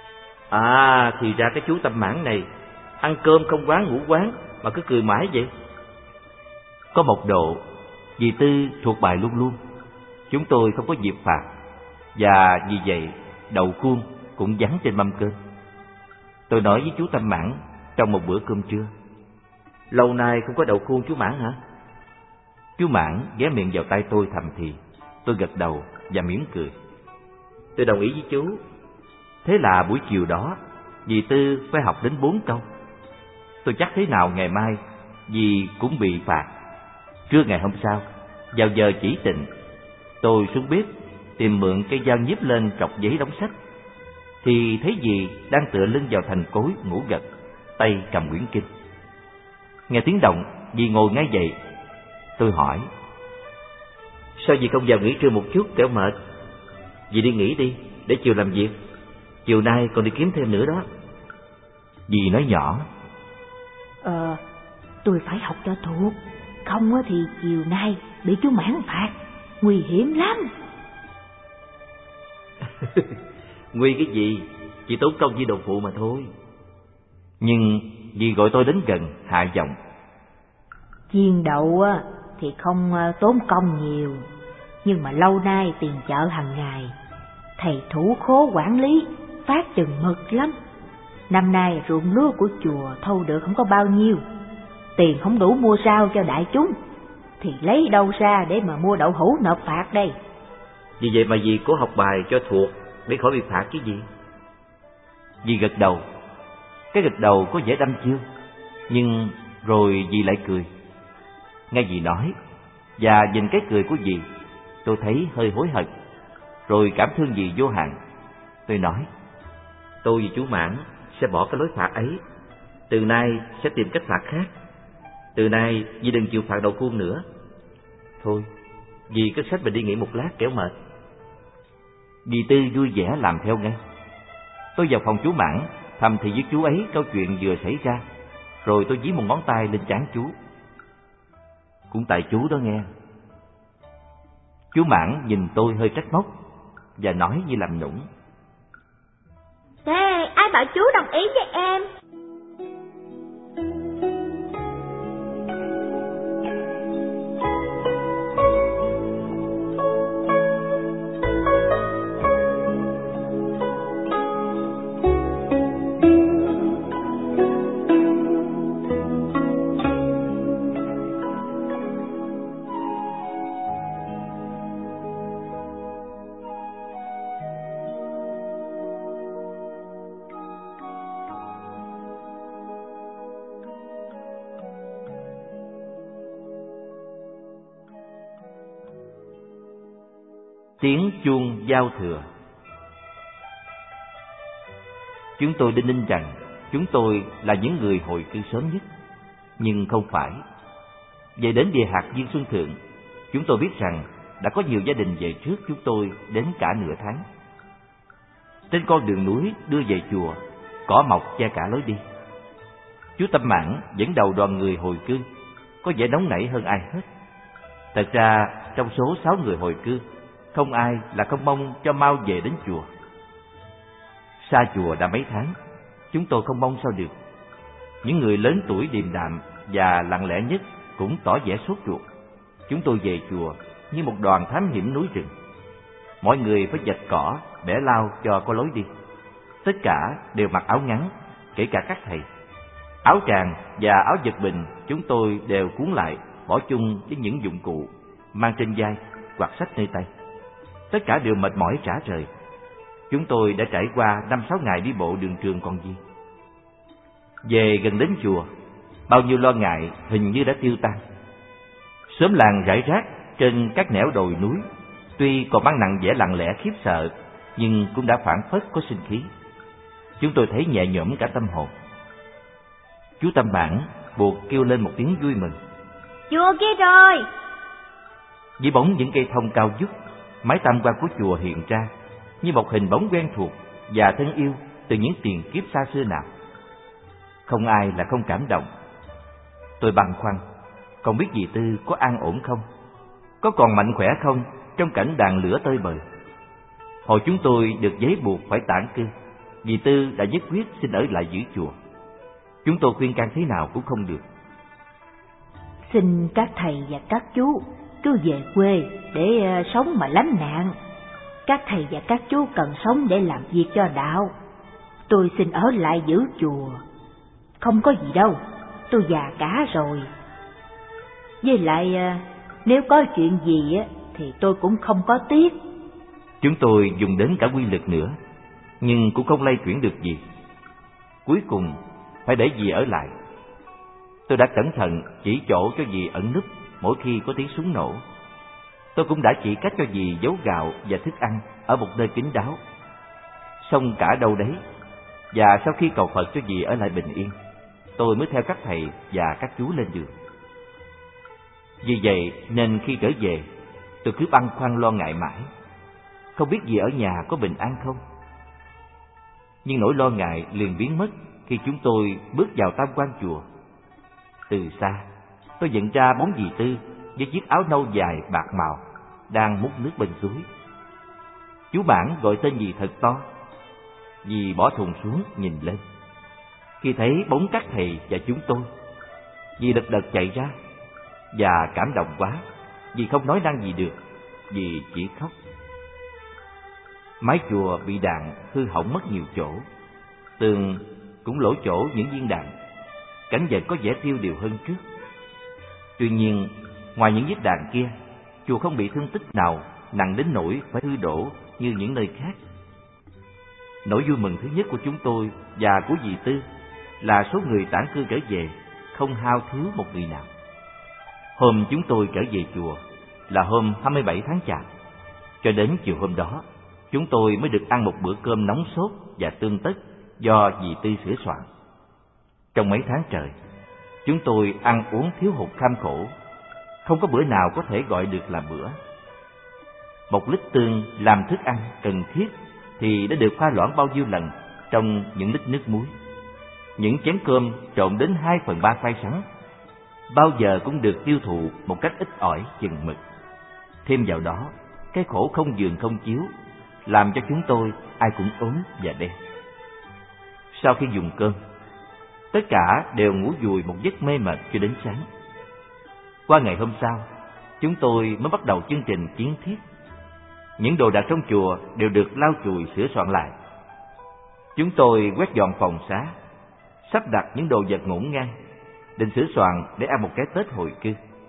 À, thì ra cái chú Tâm Mãn này ăn cơm không quán ngủ quán mà cứ cười mãi vậy. Có một độ, dì Tư thuộc bài luôn luôn. Chúng tôi không có dịp phạt, và vì vậy đậu khuôn cũng vắng trên mâm cơm. Tôi nói với chú Tâm Mãn trong một bữa cơm trưa: lâu nay không có đậu khuôn chú Mãn hả? Chú Mãn ghé miệng vào tay tôi thầm thì. Tôi gật đầu và mỉm cười. Tôi đồng ý với chú. Thế là buổi chiều đó, dì Tư phải học đến 4 câu. Tôi chắc thế nào ngày mai dì cũng bị phạt. Trưa ngày hôm sau, vào giờ chỉ định, tôi xuống bếp tìm mượn cây dao nhíp lên trọc giấy đóng sách, thì thấy dì đang tựa lưng vào thành cối ngủ gật, tay cầm quyển kinh. Nghe tiếng động, dì ngồi ngay dậy. Tôi hỏi: sao dì không vào nghỉ trưa một chút kẻo mệt? Dì đi nghỉ đi, để chiều làm việc. Chiều nay còn đi kiếm thêm nữa đó. Dì nói nhỏ: tôi phải học cho thuộc, không thì chiều nay bị chú Mãn phạt, nguy hiểm lắm. Nguy cái gì, chỉ tốn công với đồng phụ mà thôi. Nhưng dì gọi tôi đến gần, hạ giọng: chiên đậu thì không tốn công nhiều, nhưng mà lâu nay tiền chợ hàng ngày thầy thủ khố quản lý phát chừng mực lắm. Năm nay ruộng lúa của chùa thu được không có bao nhiêu, tiền không đủ mua rau cho đại chúng, thì lấy đâu ra để mà mua đậu hũ nộp phạt đây? Vì vậy mà dì cố học bài cho thuộc để khỏi bị phạt chứ gì. Dì gật đầu. Cái gật đầu có vẻ đăm chiêu, nhưng rồi dì lại cười. Nghe dì nói và nhìn cái cười của dì, tôi thấy hơi hối hận, rồi cảm thương dì vô hạn. Tôi nói: tôi và chú Mãn sẽ bỏ cái lối phạt ấy, từ nay sẽ tìm cách phạt khác. Từ nay dì đừng chịu phạt đậu khuôn nữa. Thôi, dì cứ xách mình đi nghỉ một lát kẻo mệt. Dì Tư vui vẻ làm theo ngay. Tôi vào phòng chú Mãn thầm thì với chú ấy câu chuyện vừa xảy ra, rồi tôi dí một ngón tay lên trán chú. Cũng tại chú đó nghe. Chú Mãn nhìn tôi hơi trách móc và nói như làm nũng: Thế ai bảo chú đồng ý với em? Tiếng chuông giao thừa. Chúng tôi đinh ninh rằng chúng tôi là những người hồi cư sớm nhất, nhưng không phải. Về đến địa hạt Viên Xuân Thượng, chúng tôi biết rằng đã có nhiều gia đình về trước chúng tôi đến cả nửa tháng. Trên con đường núi đưa về chùa, cỏ mọc che cả lối đi. Chú Tâm Mãn dẫn đầu đoàn người hồi cư, có vẻ nóng nảy hơn ai hết. Thật ra trong số 6 người hồi cư, không ai là không mong cho mau về đến chùa. Xa chùa đã mấy tháng, chúng tôi không mong sao được. Những người lớn tuổi điềm đạm và lặng lẽ nhất cũng tỏ vẻ sốt ruột. Chúng tôi về chùa như một đoàn thám hiểm núi rừng. Mọi người phải vạch cỏ, bẻ lau cho có lối đi. Tất cả đều mặc áo ngắn, kể cả các thầy. Áo tràng và áo giật bình chúng tôi đều cuốn lại, bỏ chung với những dụng cụ mang trên vai hoặc xách nơi tay. Tất cả đều mệt mỏi rã rời. Chúng tôi đã trải qua 5-6 ngày đi bộ đường trường còn gì. Về gần đến chùa, bao nhiêu lo ngại hình như đã tiêu tan. Xóm làng rải rác trên các nẻo đồi núi, tuy còn mang nặng vẻ lặng lẽ khiếp sợ, nhưng cũng đã phảng phất có sinh khí. Chúng tôi thấy nhẹ nhõm cả tâm hồn. Chú Tâm Mãn buộc kêu lên một tiếng vui mừng: Chùa kia rồi! Dưới bóng những cây thông cao vút, mái tam quan của chùa hiện ra như một hình bóng quen thuộc và thân yêu từ những tiền kiếp xa xưa nào. Không ai là không cảm động. Tôi băn khoăn, không biết dì Tư có an ổn không, có còn mạnh khỏe không trong cảnh đàn lửa tơi bời. Hồi chúng tôi được giấy buộc phải tản cư, Dì Tư đã nhất quyết xin ở lại giữ chùa. Chúng tôi khuyên can thế nào cũng không được. Xin các thầy và các chú cứ về quê để sống mà lánh nạn. Các thầy và các chú cần sống để làm việc cho đạo. Tôi xin ở lại giữ chùa. Không có gì đâu, tôi già cả rồi. Với lại nếu có chuyện gì thì tôi cũng không có tiếc. Chúng tôi dùng đến cả quy lực nữa, nhưng cũng không lay chuyển được gì. Cuối cùng phải để dì ở lại. Tôi đã cẩn thận chỉ chỗ cho dì ẩn núp mỗi khi có tiếng súng nổ. Tôi cũng đã chỉ cách cho dì giấu gạo và thức ăn ở một nơi kín đáo. Xong cả đâu đấy, và sau khi cầu Phật cho dì ở lại bình yên, tôi mới theo các thầy và các chú lên đường. Vì vậy nên khi trở về, tôi cứ băn khoăn lo ngại mãi, không biết dì ở nhà có bình an không. Nhưng nỗi lo ngại liền biến mất khi chúng tôi bước vào tam quan chùa. Từ xa, tôi nhận ra bóng dì Tư với chiếc áo nâu dài bạc màu đang múc nước bên suối. Chú Bản gọi tên dì thật to. Dì bỏ thùng xuống nhìn lên. Khi thấy bóng các thầy và chúng tôi, dì đật đật chạy ra, và cảm động quá, dì không nói năng gì được, dì chỉ khóc. Mái chùa bị đạn hư hỏng mất nhiều chỗ, tường cũng lỗ chỗ những viên đạn, cảnh vật có vẻ tiêu điều hơn trước. Tuy nhiên, ngoài những vết đạn kia, chùa không bị thương tích nào nặng đến nỗi phải hư đổ như những nơi khác. Nỗi vui mừng thứ nhất của chúng tôi và của dì Tư là số người tản cư trở về không hao thiếu một người nào. Hôm chúng tôi trở về chùa là hôm 27 tháng Chạp. Cho đến chiều hôm đó, chúng tôi mới được ăn một bữa cơm nóng sốt và tươm tất do dì Tư sửa soạn. Trong mấy tháng trời, chúng tôi ăn uống thiếu hụt kham khổ, không có bữa nào có thể gọi được là bữa. 1 lít tương làm thức ăn cần thiết thì đã được pha loãng bao nhiêu lần trong những lít nước muối. Những chén cơm trộn đến 2/3 khoai sắn bao giờ cũng được tiêu thụ một cách ít ỏi chừng mực. Thêm vào đó, cái khổ không giường không chiếu làm cho chúng tôi ai cũng ốm và đen. Sau khi dùng cơm, tất cả đều ngủ vùi một giấc mê mệt cho đến sáng. Qua ngày hôm sau, chúng tôi mới bắt đầu chương trình kiến thiết. Những đồ đạc trong chùa đều được lau chùi sửa soạn lại. Chúng tôi quét dọn phòng xá, sắp đặt những đồ vật ngổn ngang, định sửa soạn để ăn một cái Tết hồi cư.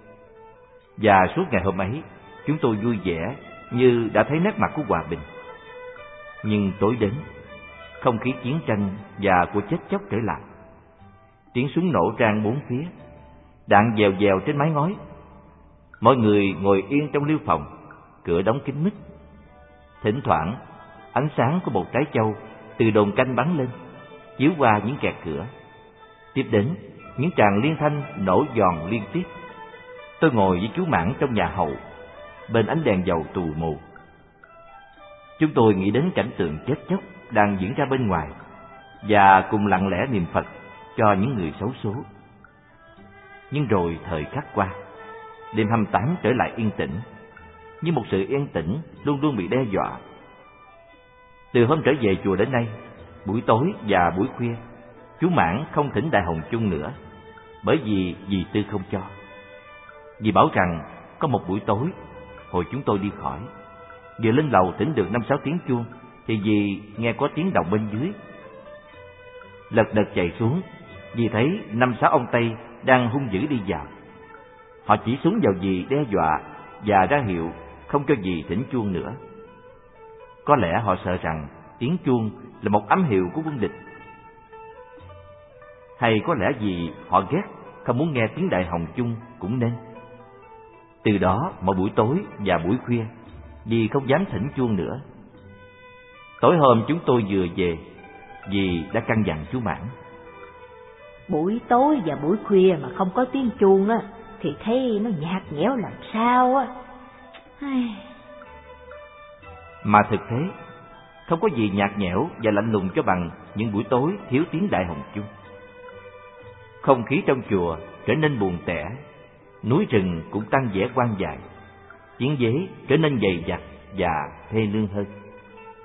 Và suốt ngày hôm ấy, chúng tôi vui vẻ như đã thấy nét mặt của hòa bình. Nhưng tối đến, không khí chiến tranh và của chết chóc trở lại. Tiếng súng nổ rang bốn phía, đạn dèo dèo trên mái ngói. Mọi người ngồi yên trong liêu phòng, cửa đóng kín mít. Thỉnh thoảng, ánh sáng của một trái châu từ đồn canh bắn lên, chiếu qua những kẹt cửa. Tiếp đến, những tràng liên thanh nổ giòn liên tiếp. Tôi ngồi với chú Mãn trong nhà hậu, bên ánh đèn dầu tù mù. Chúng tôi nghĩ đến cảnh tượng chết chóc đang diễn ra bên ngoài và cùng lặng lẽ niệm Phật cho những người xấu số. Nhưng rồi thời khắc qua, đêm 28 trở lại yên tĩnh, như một sự yên tĩnh luôn luôn bị đe dọa. Từ hôm trở về chùa đến nay, buổi tối và buổi khuya, chú Mãn không thỉnh Đại Hồng chung nữa, bởi vì dì Tư không cho. Dì bảo rằng có một buổi tối, hồi chúng tôi đi khỏi, vừa lên lầu thỉnh được 5-6 tiếng chuông, thì dì nghe có tiếng động bên dưới. Lật đật chạy xuống, dì thấy 5-6 ông Tây đang hung dữ đi vào. Họ chỉ súng vào dì đe dọa và ra hiệu không cho dì thỉnh chuông nữa. Có lẽ họ sợ rằng tiếng chuông là một ám hiệu của quân địch, hay có lẽ vì họ ghét, không muốn nghe tiếng Đại Hồng chung cũng nên. Từ đó mỗi buổi tối và buổi khuya, dì không dám thỉnh chuông nữa. Tối hôm chúng tôi vừa về, dì đã căn dặn chú Mãn: buổi tối và buổi khuya mà không có tiếng chuông á thì thấy nó nhạt nhẽo làm sao á. Mà thực thế, không có gì nhạt nhẽo và lạnh lùng cho bằng những buổi tối thiếu tiếng Đại Hồng chung. Không khí trong chùa trở nên buồn tẻ, núi rừng cũng tăng vẻ quan dài, tiếng dế trở nên dày dặt và thê lương hơn.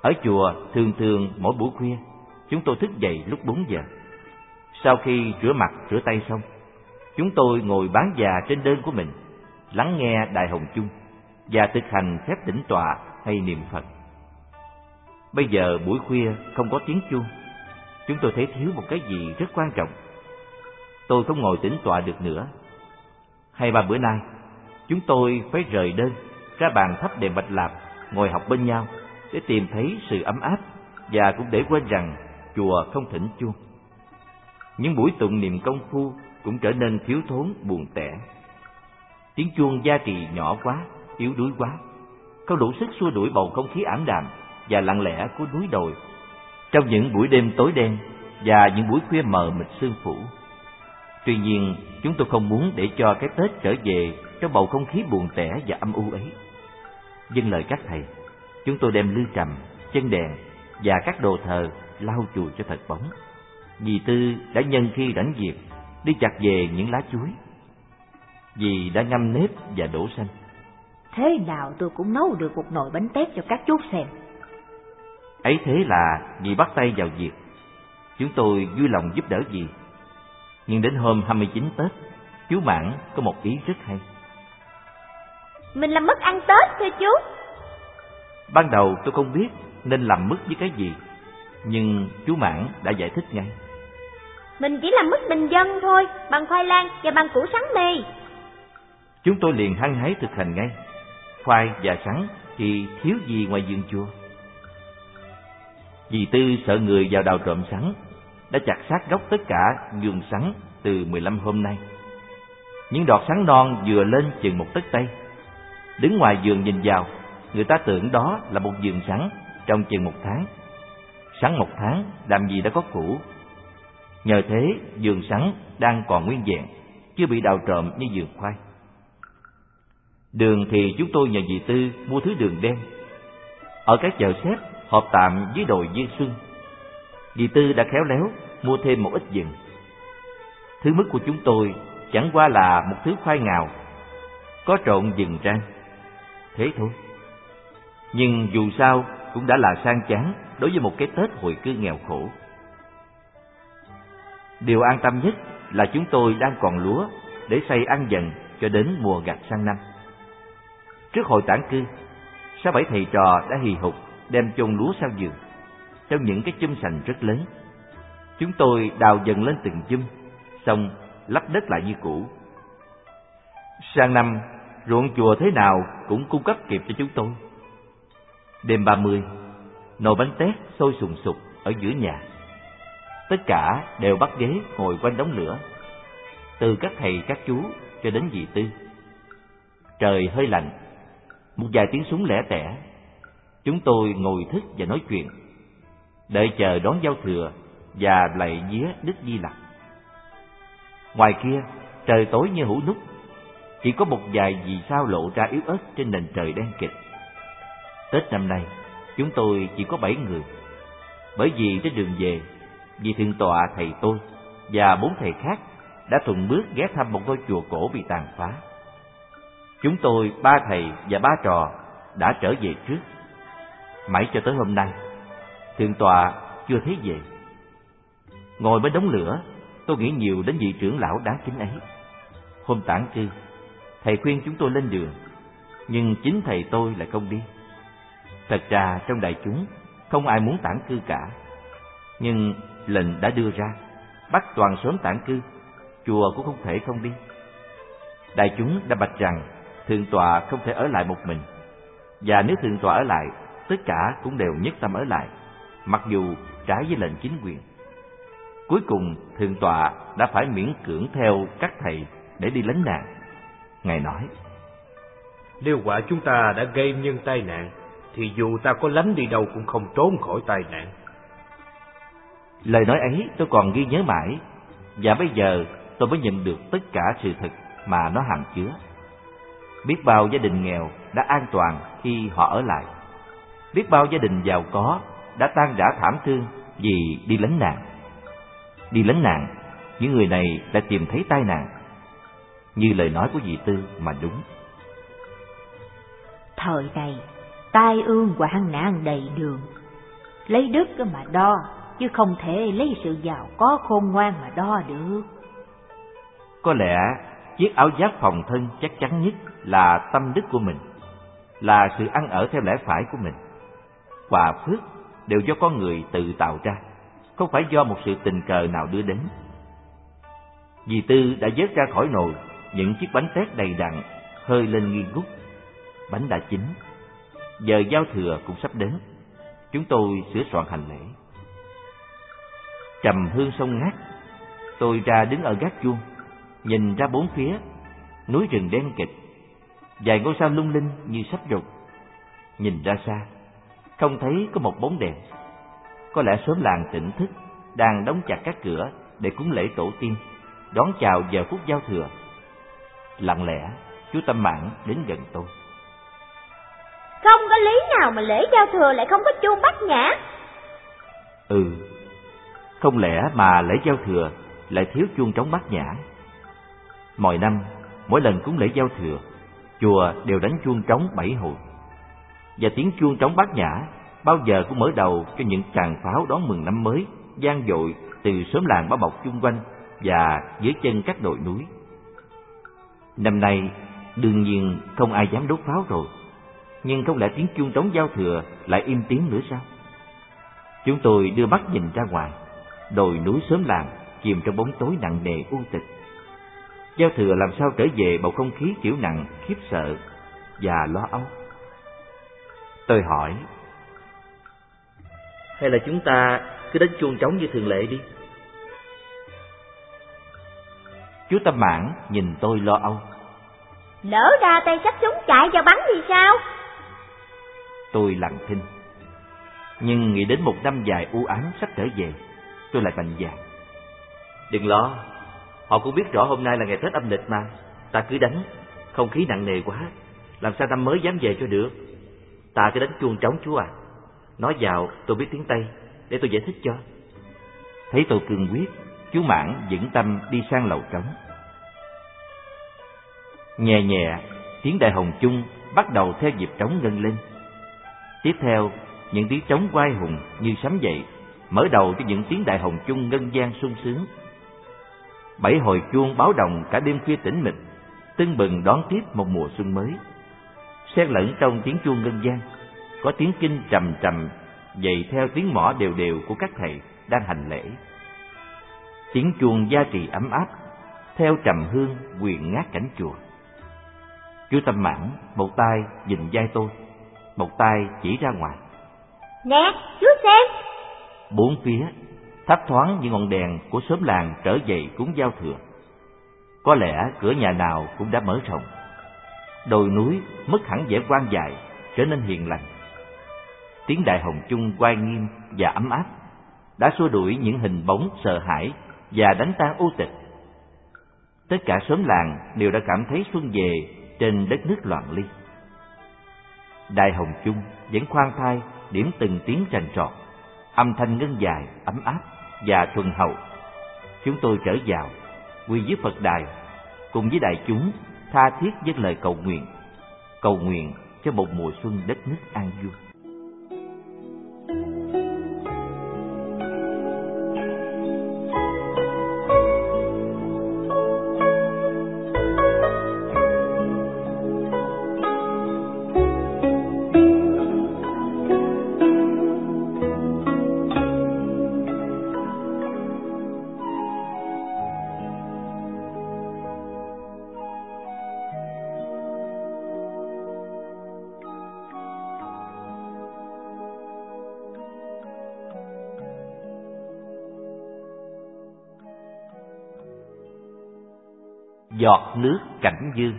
Ở chùa thường thường mỗi buổi khuya chúng tôi thức dậy lúc 4 giờ. Sau khi rửa mặt rửa tay xong, chúng tôi ngồi bán già trên đơn của mình, lắng nghe Đại Hồng Chung và thực hành phép tĩnh tọa hay niệm Phật. Bây giờ buổi khuya không có tiếng chuông, chúng tôi thấy thiếu một cái gì rất quan trọng. Tôi không ngồi tĩnh tọa được nữa. 2-3 bữa nay, chúng tôi phải rời đơn ra bàn thắp đèn bạch lạp, ngồi học bên nhau để tìm thấy sự ấm áp, và cũng để quên rằng chùa không thỉnh chuông. Những buổi tụng niệm công phu cũng trở nên thiếu thốn, buồn tẻ. Tiếng chuông gia trì nhỏ quá, yếu đuối quá, không đủ sức xua đuổi bầu không khí ảm đạm và lặng lẽ của núi đồi trong những buổi đêm tối đen và những buổi khuya mờ mịt sương phủ. Tuy nhiên, chúng tôi không muốn để cho cái Tết trở về trong bầu không khí buồn tẻ và âm u ấy. Vâng lời các thầy, chúng tôi đem lư trầm, chân đèn và các đồ thờ lau chùi cho thật bóng. Dì Tư đã nhân khi rảnh việc đi chặt về những lá chuối. Dì đã ngâm nếp và đổ xanh. Thế nào tôi cũng nấu được một nồi bánh tét cho các chú xem. Ấy thế là dì bắt tay vào việc. Chúng tôi vui lòng giúp đỡ dì. Nhưng đến hôm 29 Tết, chú Mãn có một ý rất hay. Mình làm mứt ăn Tết thưa chú. Ban đầu tôi không biết nên làm mứt với cái gì, nhưng chú Mãn đã giải thích ngay. Mình chỉ làm mứt bình dân thôi, bằng khoai lang và bằng củ sắn mì. Chúng tôi liền hăng hái thực hành ngay. Khoai và sắn thì thiếu gì ngoài vườn chùa. Dì Tư sợ người vào đào trộm sắn, đã chặt sát gốc tất cả vườn sắn từ 15 hôm nay. Những đọt sắn non vừa lên chừng 1 tấc tay. Đứng ngoài vườn nhìn vào, người ta tưởng đó là một vườn sắn trong chừng 1 tháng. Sắn 1 tháng làm gì đã có củ. Nhờ thế vườn sắn đang còn nguyên vẹn, chưa bị đào trộm như vườn khoai. Đường thì chúng tôi nhờ dì Tư mua thứ đường đen. Ở các chợ xếp họp tạm dưới đồi Diên Xuân, dì Tư đã khéo léo mua thêm một ít vừng. Thứ mứt của chúng tôi chẳng qua là một thứ khoai ngào có trộn vừng rang, thế thôi. Nhưng dù sao cũng đã là sang chán đối với một cái Tết hồi cư nghèo khổ. Điều an tâm nhất là chúng tôi đang còn lúa để xây ăn dần cho đến mùa gặt sang năm. Trước hội tản cư, 6-7 thầy trò đã hì hục đem chôn lúa sau vườn trong những cái chum sành rất lớn. Chúng tôi đào dần lên từng chum, xong lấp đất lại như cũ. Sang năm, ruộng chùa thế nào cũng cung cấp kịp cho chúng tôi. Đêm 30, nồi bánh tét sôi sùng sục ở giữa nhà. Tất cả đều bắt ghế ngồi quanh đống lửa, từ các thầy các chú cho đến dì Tư. Trời hơi lạnh, một vài tiếng súng lẻ tẻ. Chúng tôi ngồi thức và nói chuyện, đợi chờ đón giao thừa và lạy vía Đức Di Lặc. Ngoài kia, trời tối như hũ nút, chỉ có một vài vì sao lộ ra yếu ớt trên nền trời đen kịt. Tết năm nay, chúng tôi chỉ có 7 người, bởi vì trên đường về, dì thượng tọa thầy tôi và 4 thầy khác đã thuận bước ghé thăm một ngôi chùa cổ bị tàn phá. Chúng tôi 3 thầy và 3 trò đã trở về trước. Mãi cho tới hôm nay, thượng tọa chưa thấy về. Ngồi bên đống lửa, tôi nghĩ nhiều đến vị trưởng lão đáng kính ấy. Hôm tản cư, thầy khuyên chúng tôi lên đường, nhưng chính thầy tôi lại không đi. Thật ra trong đại chúng không ai muốn tản cư cả, nhưng lệnh đã đưa ra, bắt toàn sớm tản cư, chùa cũng không thể không đi. Đại chúng đã bạch rằng thượng tọa không thể ở lại một mình, và nếu thượng tọa ở lại, tất cả cũng đều nhất tâm ở lại, mặc dù trái với lệnh chính quyền. Cuối cùng thượng tọa đã phải miễn cưỡng theo các thầy để đi lánh nạn. Ngài nói: Nếu quả chúng ta đã gây nhân tai nạn, thì dù ta có lánh đi đâu cũng không trốn khỏi tai nạn. Lời nói ấy tôi còn ghi nhớ mãi, và bây giờ tôi mới nhận được tất cả sự thật mà nó hàm chứa. Biết bao gia đình nghèo đã an toàn khi họ ở lại. Biết bao gia đình giàu có đã tan rã thảm thương vì đi lánh nạn. Đi lánh nạn, những người này đã tìm thấy tai nạn. Như lời nói của dì Tư mà đúng. Thời này, tai ương hoạn nạn đầy đường, Lấy đức mà đo, chứ không thể lấy sự giàu có khôn ngoan mà đo được. Có lẽ chiếc áo giáp phòng thân chắc chắn nhất là tâm đức của mình, là sự ăn ở theo lẽ phải của mình. Quả phước đều do con người tự tạo ra, không phải do một sự tình cờ nào đưa đến. Dì Tư đã vớt ra khỏi nồi những chiếc bánh tét đầy đặn, hơi lên nghi ngút. Bánh đã chín, giờ giao thừa cũng sắp đến. Chúng tôi sửa soạn hành lễ. Trầm hương sông ngát, tôi ra đứng ở gác chuông, nhìn ra bốn phía, núi rừng đen kịt, vài ngôi sao lung linh như sắp rụng. Nhìn ra xa, không thấy có một bóng đèn. Có lẽ xóm làng tỉnh thức, đang đóng chặt các cửa để cúng lễ tổ tiên, đón chào giờ phút giao thừa. Lặng lẽ, chú Tâm Mãn đến gần tôi. Không có lý nào mà lễ giao thừa lại không có chuông Bát Nhã. Không lẽ mà lễ giao thừa lại thiếu chuông trống Bát Nhã? Mọi năm, mỗi lần cúng lễ giao thừa, chùa đều đánh chuông trống 7 hồi. Và tiếng chuông trống Bát Nhã bao giờ cũng mở đầu cho những tràng pháo đón mừng năm mới vang dội từ xóm làng bao bọc chung quanh và dưới chân các đồi núi. Năm nay đương nhiên không ai dám đốt pháo rồi, nhưng không lẽ tiếng chuông trống giao thừa lại im tiếng nữa sao? Chúng tôi đưa mắt nhìn ra ngoài, đồi núi xóm làng chìm trong bóng tối nặng nề u tịch. Giao thừa làm sao trở về bầu không khí kiểu nặng, khiếp sợ và lo âu? Tôi hỏi: hay là chúng ta cứ đánh chuông trống như thường lệ đi? Chú Tâm Mãn nhìn tôi lo âu. Lỡ ra tay xách súng chạy vào bắn thì sao? Tôi lặng thinh, nhưng nghĩ đến một năm dài u ám sắp trở về, tôi lại mạnh dạn. Đừng lo, họ cũng biết rõ hôm nay là ngày Tết âm lịch mà. Ta cứ đánh, không khí nặng nề quá, làm sao năm mới dám về cho được. Ta cứ đánh chuông trống chú à. Nói vào tôi biết tiếng Tây, để tôi giải thích cho. Thấy tôi cương quyết, chú Mãn vững tâm đi sang lầu trống. Nhẹ nhẹ, tiếng đại hồng chung bắt đầu theo nhịp trống ngân lên. Tiếp theo, những tiếng trống oai hùng như sấm dậy, mở đầu cho những tiếng đại hồng chung ngân vang sung sướng. 7 hồi chuông báo động cả đêm khuya tĩnh mịch, tưng bừng đón tiếp một mùa xuân mới. Xen lẫn trong tiếng chuông ngân vang, có tiếng kinh trầm trầm dậy theo tiếng mõ đều đều của các thầy đang hành lễ. Tiếng chuông gia trì ấm áp, theo trầm hương quyền ngát cảnh chùa. Chú Tâm Mãn một tay nhìn vai tôi, một tay chỉ ra ngoài. Nè, chú xem. Bốn phía thấp thoáng những ngọn đèn của xóm làng trở dậy cúng giao thừa. Có lẽ cửa nhà nào cũng đã mở rộng. Đồi núi mất hẳn vẻ quan dại, trở nên hiền lành. Tiếng đại hồng chung oai nghiêm và ấm áp đã xua đuổi những hình bóng sợ hãi và đánh tan u tịch. Tất cả xóm làng đều đã cảm thấy xuân về trên đất nước loạn ly. Đại hồng chung vẫn khoan thai điểm từng tiếng rành rọt, âm thanh ngân dài, ấm áp và thuần hậu. Chúng tôi trở vào, quy dưới Phật đài, cùng với đại chúng tha thiết dâng lời cầu nguyện cho một mùa xuân đất nước an vui. Giọt nước Cảnh Dương.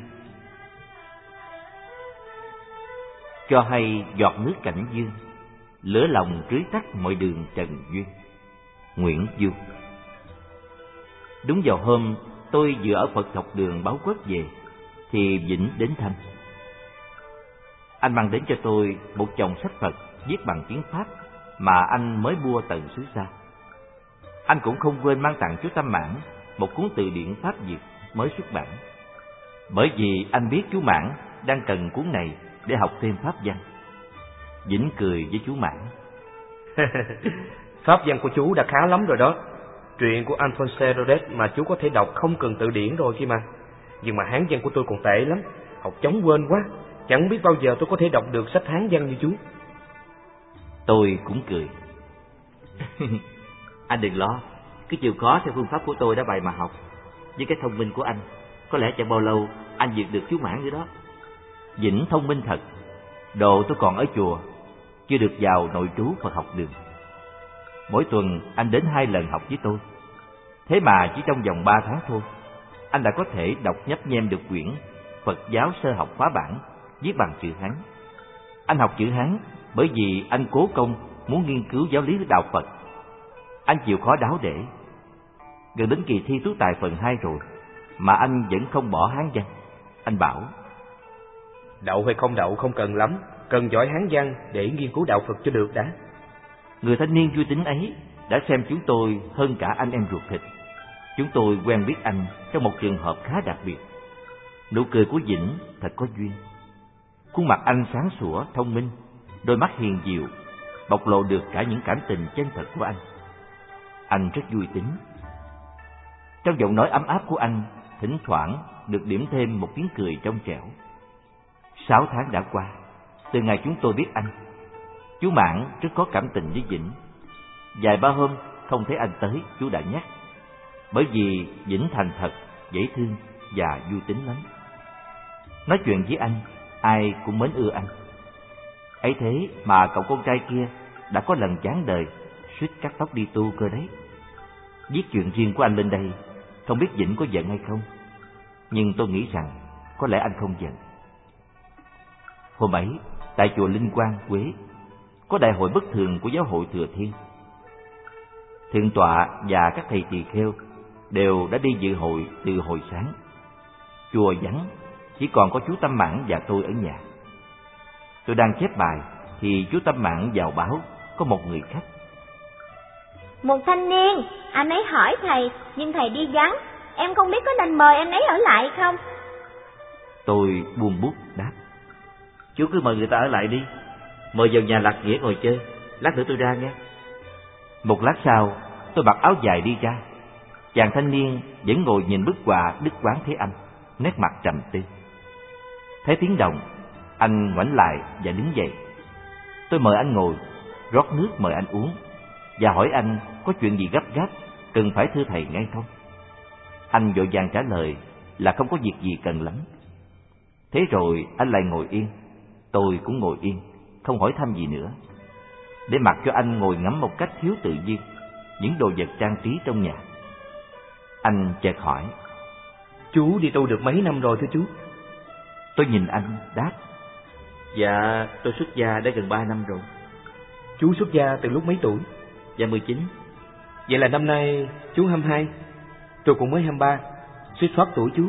Cho hay giọt nước Cảnh Dương, lửa lòng tưới tắt mọi đường trần duyên. Nguyễn Du. Đúng vào hôm tôi vừa ở Phật học đường báo quốc về, thì Vĩnh đến thăm. Anh mang đến cho tôi một chồng sách Phật viết bằng tiếng Pháp mà anh mới mua từ xứ xa. Anh cũng không quên mang tặng chú Tâm Mãn một cuốn từ điển Pháp Việt mới xuất bản, bởi vì anh biết chú Mãn đang cần cuốn này để học thêm pháp văn. Vĩnh cười với chú Mãn. Pháp văn của chú đã khá lắm rồi đó. Truyện của Alphonse Daudet mà chú có thể đọc không cần từ điển rồi kia mà. Nhưng mà Hán văn của tôi còn tệ lắm, học chóng quên quá. Chẳng biết bao giờ tôi có thể đọc được sách Hán văn như chú. Tôi cũng cười. Anh đừng lo, cái chịu khó theo phương pháp của tôi đã bày mà học. Với cái thông minh của anh, có lẽ chẳng bao lâu anh vượt được chú Mãn nữa đó. Vĩnh thông minh thật. Độ tôi còn ở chùa, chưa được vào nội trú Phật học đường. Mỗi tuần anh đến 2 lần học với tôi. Thế mà chỉ trong vòng 3 tháng thôi, anh đã có thể đọc nhấp nhem được quyển Phật giáo sơ học khóa bản viết bằng chữ Hán. Anh học chữ Hán bởi vì anh cố công muốn nghiên cứu giáo lý đạo Phật. Anh chịu khó đáo để. Gần đến kỳ thi tú tài phần 2 rồi mà anh vẫn không bỏ Hán văn. Anh bảo: đậu hay không đậu không cần lắm, cần giỏi Hán văn để nghiên cứu đạo Phật cho được đã. Người thanh niên vui tính ấy đã xem chúng tôi hơn cả anh em ruột thịt. Chúng tôi quen biết anh trong một trường hợp khá đặc biệt. Nụ cười của Vĩnh thật có duyên. Khuôn mặt anh sáng sủa, thông minh, đôi mắt hiền diệu, bộc lộ được cả những cảm tình chân thật của anh. Anh rất vui tính. Trong giọng nói ấm áp của anh, thỉnh thoảng được điểm thêm một tiếng cười trong trẻo. 6 tháng đã qua, từ ngày chúng tôi biết anh. Chú Mãn rất có cảm tình với Vĩnh. Vài ba hôm không thấy anh tới, chú đã nhắc. Bởi vì Vĩnh thành thật, dễ thương và vui tính lắm. Nói chuyện với anh, ai cũng mến ưa anh. Ấy thế mà cậu con trai kia đã có lần chán đời, suýt cắt tóc đi tu cơ đấy. Viết chuyện riêng của anh lên đây, không biết Vĩnh có giận hay không. Nhưng tôi nghĩ rằng có lẽ anh không giận. Hôm ấy, tại chùa Linh Quang, Quế, có đại hội bất thường của giáo hội Thừa Thiên. Thượng tọa và các thầy tỳ kheo đều đã đi dự hội từ hồi sáng. Chùa vắng, chỉ còn có chú Tâm Mãn và tôi ở nhà. Tôi đang chép bài thì chú Tâm Mãn vào báo có một người khách. Một thanh niên, anh ấy hỏi thầy, nhưng thầy đi vắng. Em không biết có nên mời anh ấy ở lại không? Tôi buông bút đáp: chú cứ mời người ta ở lại đi. Mời vào nhà Lạc Nghĩa ngồi chơi, lát nữa tôi ra nghe. Một lát sau, tôi mặc áo dài đi ra. Chàng thanh niên vẫn ngồi nhìn bức họa Đức Quán Thế Âm, nét mặt trầm tư. Thấy tiếng động, anh ngoảnh lại và đứng dậy. Tôi mời anh ngồi, rót nước mời anh uống và hỏi anh có chuyện gì gấp gáp cần phải thưa thầy ngay không. Anh vội vàng trả lời là không có việc gì cần lắm. Thế rồi anh lại ngồi yên. Tôi cũng ngồi yên, không hỏi thăm gì nữa, để mặc cho anh ngồi ngắm một cách thiếu tự nhiên những đồ vật trang trí trong nhà. Anh chợt hỏi: chú đi tu được mấy năm rồi thưa chú? Tôi nhìn anh đáp: dạ, tôi xuất gia đã gần 3 năm rồi. Chú xuất gia từ lúc mấy tuổi? Dạ 19. Vậy là năm nay chú 22, tôi cũng mới 23, suýt thoát tuổi chú.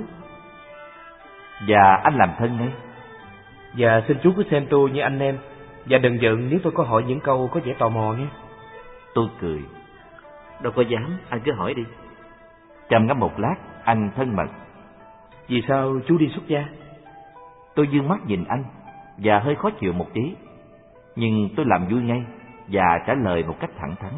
Và anh làm thân ngay. Dạ xin chú cứ xem tôi như anh em, và đừng giận nếu tôi có hỏi những câu có vẻ tò mò nghe. Tôi cười: đâu có dám, anh cứ hỏi đi. Trầm ngâm một lát, anh thân mật: vì sao chú đi xuất gia? Tôi dương mắt nhìn anh và hơi khó chịu một tí, nhưng tôi làm vui ngay và trả lời một cách thẳng thắn: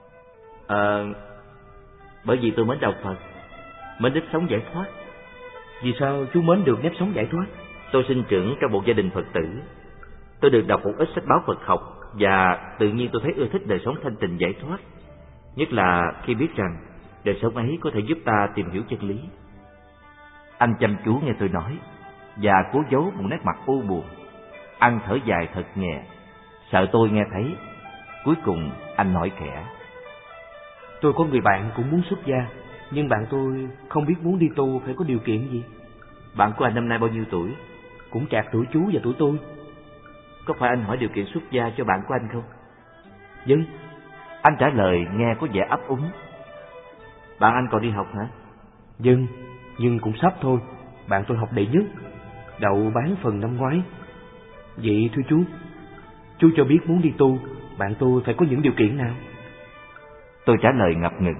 bởi vì tôi mến đạo Phật, mến nếp sống giải thoát. Vì sao chú mến được nếp sống giải thoát? Tôi sinh trưởng trong một gia đình Phật tử. Tôi được đọc một ít sách báo Phật học và tự nhiên tôi thấy ưa thích đời sống thanh tịnh giải thoát, nhất là khi biết rằng đời sống ấy có thể giúp ta tìm hiểu chân lý. Anh chăm chú nghe tôi nói và cố giấu một nét mặt u buồn. Anh thở dài thật nhẹ, sợ tôi nghe thấy. Cuối cùng anh nói khẽ: tôi có người bạn cũng muốn xuất gia, nhưng bạn tôi không biết muốn đi tu phải có điều kiện gì. Bạn của anh năm nay bao nhiêu tuổi? Cũng chạc tuổi chú và tuổi tôi. Có phải anh hỏi điều kiện xuất gia cho bạn của anh không? Vâng. Anh trả lời nghe có vẻ ấp úng. Bạn anh còn đi học hả? Vâng, nhưng cũng sắp thôi. Bạn tôi học đệ nhất, đậu bán phần năm ngoái. Vậy thưa chú cho biết muốn đi tu, bạn tôi phải có những điều kiện nào? Tôi trả lời ngập ngừng: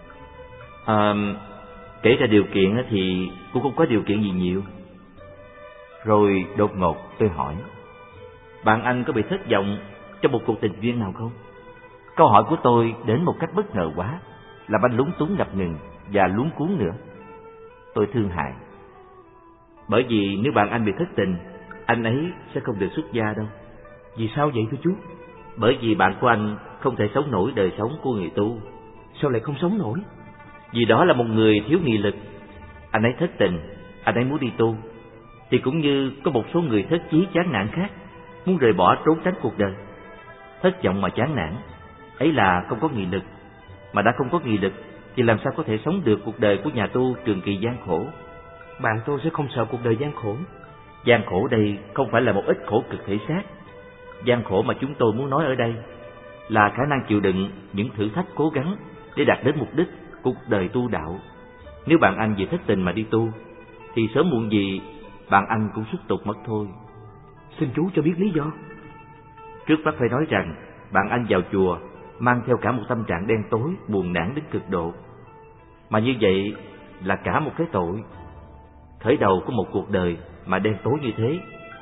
kể ra điều kiện thì cũng không có điều kiện gì nhiều. Rồi đột ngột tôi hỏi: bạn anh có bị thất vọng trong một cuộc tình duyên nào không? Câu hỏi của tôi đến một cách bất ngờ quá, làm anh lúng túng ngập ngừng và luống cuống nữa. Tôi thương hại. Bởi vì nếu bạn anh bị thất tình, anh ấy sẽ không được xuất gia đâu. Vì sao vậy thưa chú? Bởi vì bạn của anh không thể sống nổi đời sống của người tu. Sao lại không sống nổi? Vì đó là một người thiếu nghị lực. Anh ấy thất tình, anh ấy muốn đi tu, thì cũng như có một số người thất chí chán nản khác, muốn rời bỏ trốn tránh cuộc đời. Thất vọng mà chán nản, ấy là không có nghị lực. Mà đã không có nghị lực thì làm sao có thể sống được cuộc đời của nhà tu trường kỳ gian khổ. Bạn tôi sẽ không sợ cuộc đời gian khổ. Gian khổ đây không phải là một ít khổ cực thể xác. Gian khổ mà chúng tôi muốn nói ở đây là khả năng chịu đựng những thử thách cố gắng để đạt đến mục đích cuộc đời tu đạo. Nếu bạn anh vì thất tình mà đi tu, thì sớm muộn gì bạn anh cũng xuất tục mất thôi. Xin chú cho biết lý do. Trước mắt phải nói rằng bạn anh vào chùa mang theo cả một tâm trạng đen tối, buồn nản đến cực độ. Mà như vậy là cả một cái tội. Khởi đầu của một cuộc đời mà đen tối như thế,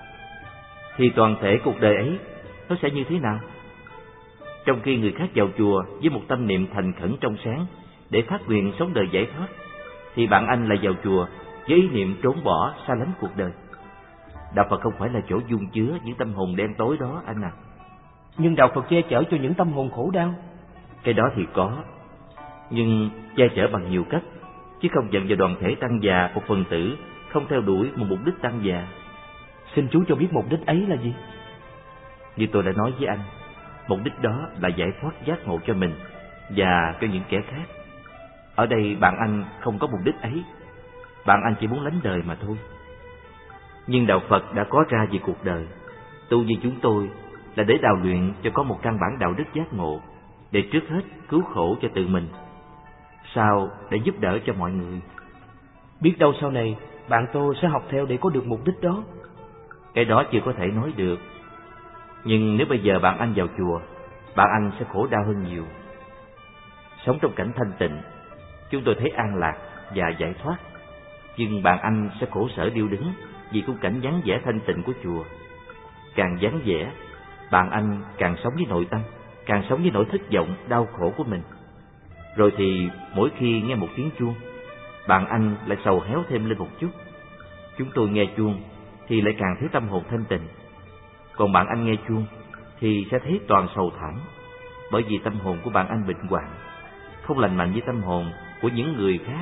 thì toàn thể cuộc đời ấy nó sẽ như thế nào? Trong khi người khác vào chùa với một tâm niệm thành khẩn trong sáng để phát nguyện sống đời giải thoát, thì bạn anh lại vào chùa với ý niệm trốn bỏ, xa lánh cuộc đời. Đạo Phật không phải là chỗ dung chứa những tâm hồn đen tối đó anh à. Nhưng đạo Phật che chở cho những tâm hồn khổ đau. Cái đó thì có, nhưng che chở bằng nhiều cách, chứ không dẫn vào đoàn thể tăng già một phần tử không theo đuổi một mục đích tăng già. Xin chú cho biết mục đích ấy là gì? Như tôi đã nói với anh, mục đích đó là giải thoát giác ngộ cho mình và cho những kẻ khác. Ở đây bạn anh không có mục đích ấy, bạn anh chỉ muốn lánh đời mà thôi. Nhưng đạo Phật đã có ra vì cuộc đời. Tu như chúng tôi là để đào luyện cho có một căn bản đạo đức giác ngộ, để trước hết cứu khổ cho tự mình, sau để giúp đỡ cho mọi người. Biết đâu sau này bạn tôi sẽ học theo để có được mục đích đó. Cái đó chưa có thể nói được. Nhưng nếu bây giờ bạn anh vào chùa, bạn anh sẽ khổ đau hơn nhiều. Sống trong cảnh thanh tịnh, chúng tôi thấy an lạc và giải thoát. Nhưng bạn anh sẽ khổ sở điêu đứng vì khung cảnh vắng vẻ thanh tịnh của chùa. Càng vắng vẻ, bạn anh càng sống với nội tâm, càng sống với nỗi thất vọng, đau khổ của mình. Rồi thì mỗi khi nghe một tiếng chuông, bạn anh lại sầu héo thêm lên một chút. Chúng tôi nghe chuông thì lại càng thấy tâm hồn thanh tịnh. Còn bạn anh nghe chuông thì sẽ thấy toàn sầu thảm, bởi vì tâm hồn của bạn anh bệnh hoạn, không lành mạnh với tâm hồn của những người khác.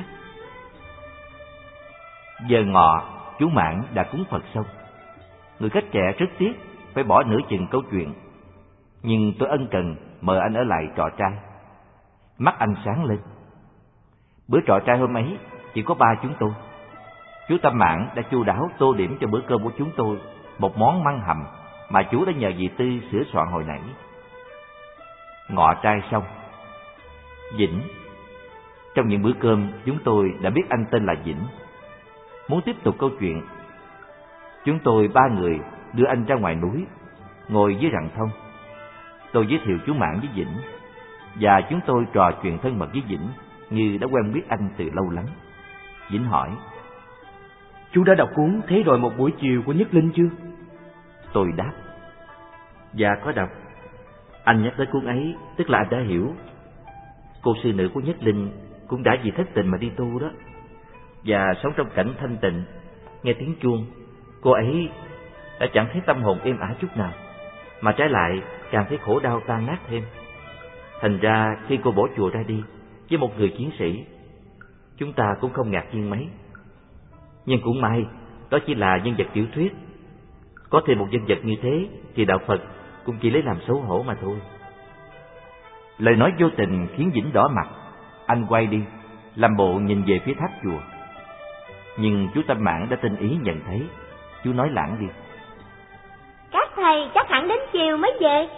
Giờ ngọ, chú Mãn đã cúng Phật xong. Người khách trẻ rất tiếc phải bỏ nửa chừng câu chuyện, nhưng tôi ân cần mời anh ở lại trọ trai. Mắt anh sáng lên. Bữa trọ trai hôm ấy chỉ có 3 chúng tôi. Chú Tâm Mãn đã chu đáo tô điểm cho bữa cơm của chúng tôi một món măng hầm mà chú đã nhờ dì Tư sửa soạn hồi nãy. Ngọ trai xong, Vĩnh. Trong những bữa cơm chúng tôi đã biết anh tên là Vĩnh. Muốn tiếp tục câu chuyện, chúng tôi 3 người đưa anh ra ngoài núi, ngồi dưới rặng thông. Tôi giới thiệu chú Mãn với Vĩnh, và chúng tôi trò chuyện thân mật với Vĩnh như đã quen biết anh từ lâu lắm. Vĩnh hỏi: Chú đã đọc cuốn Thế Rồi Một Buổi Chiều của Nhất Linh chưa? Tôi đáp: Dạ có đọc. Anh nhắc tới cuốn ấy tức là anh đã hiểu. Cô sư nữ của Nhất Linh cũng đã vì thất tình mà đi tu đó, và sống trong cảnh thanh tịnh. Nghe tiếng chuông, cô ấy đã chẳng thấy tâm hồn êm ả chút nào, mà trái lại càng thấy khổ đau tan nát thêm. Thành ra khi cô bỏ chùa ra đi với một người chiến sĩ, chúng ta cũng không ngạc nhiên mấy. Nhưng cũng may đó chỉ là nhân vật tiểu thuyết. Có thêm một nhân vật như thế thì đạo Phật cũng chỉ lấy làm xấu hổ mà thôi. Lời nói vô tình khiến Vĩnh đỏ mặt. Anh quay đi, làm bộ nhìn về phía tháp chùa. Nhưng chú Tâm Mãn đã tinh ý nhận thấy. Chú nói lảng đi: Các thầy chắc hẳn đến chiều mới về.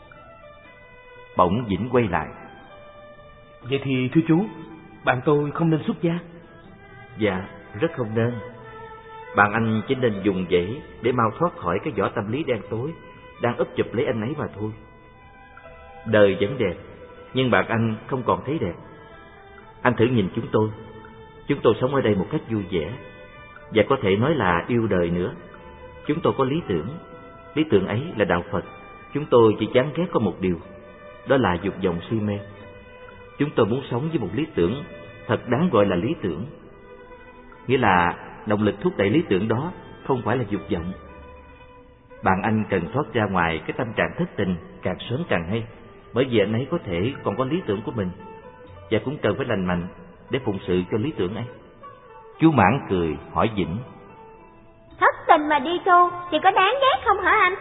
Bỗng Vĩnh quay lại: Vậy thì thưa chú, bạn tôi không nên xuất gia? Dạ, rất không nên. Bạn anh chỉ nên dùng dãy để mau thoát khỏi cái vỏ tâm lý đen tối đang úp chụp lấy anh ấy mà thôi. Đời vẫn đẹp, nhưng bạn anh không còn thấy đẹp. Anh thử nhìn chúng tôi sống ở đây một cách vui vẻ, và có thể nói là yêu đời nữa. Chúng tôi có lý tưởng ấy là đạo Phật. Chúng tôi chỉ chán ghét có một điều, đó là dục vọng si mê. Chúng tôi muốn sống với một lý tưởng thật đáng gọi là lý tưởng. Nghĩa là động lực thúc đẩy lý tưởng đó không phải là dục vọng. Bạn anh cần thoát ra ngoài cái tâm trạng thất tình càng sớm càng hay, bởi vì anh ấy có thể còn có lý tưởng của mình, và cũng cần phải lành mạnh để phụng sự cho lý tưởng ấy. Chú Mãn cười hỏi Vĩnh: Thất tình mà đi tu thì có đáng ghét không hả anh?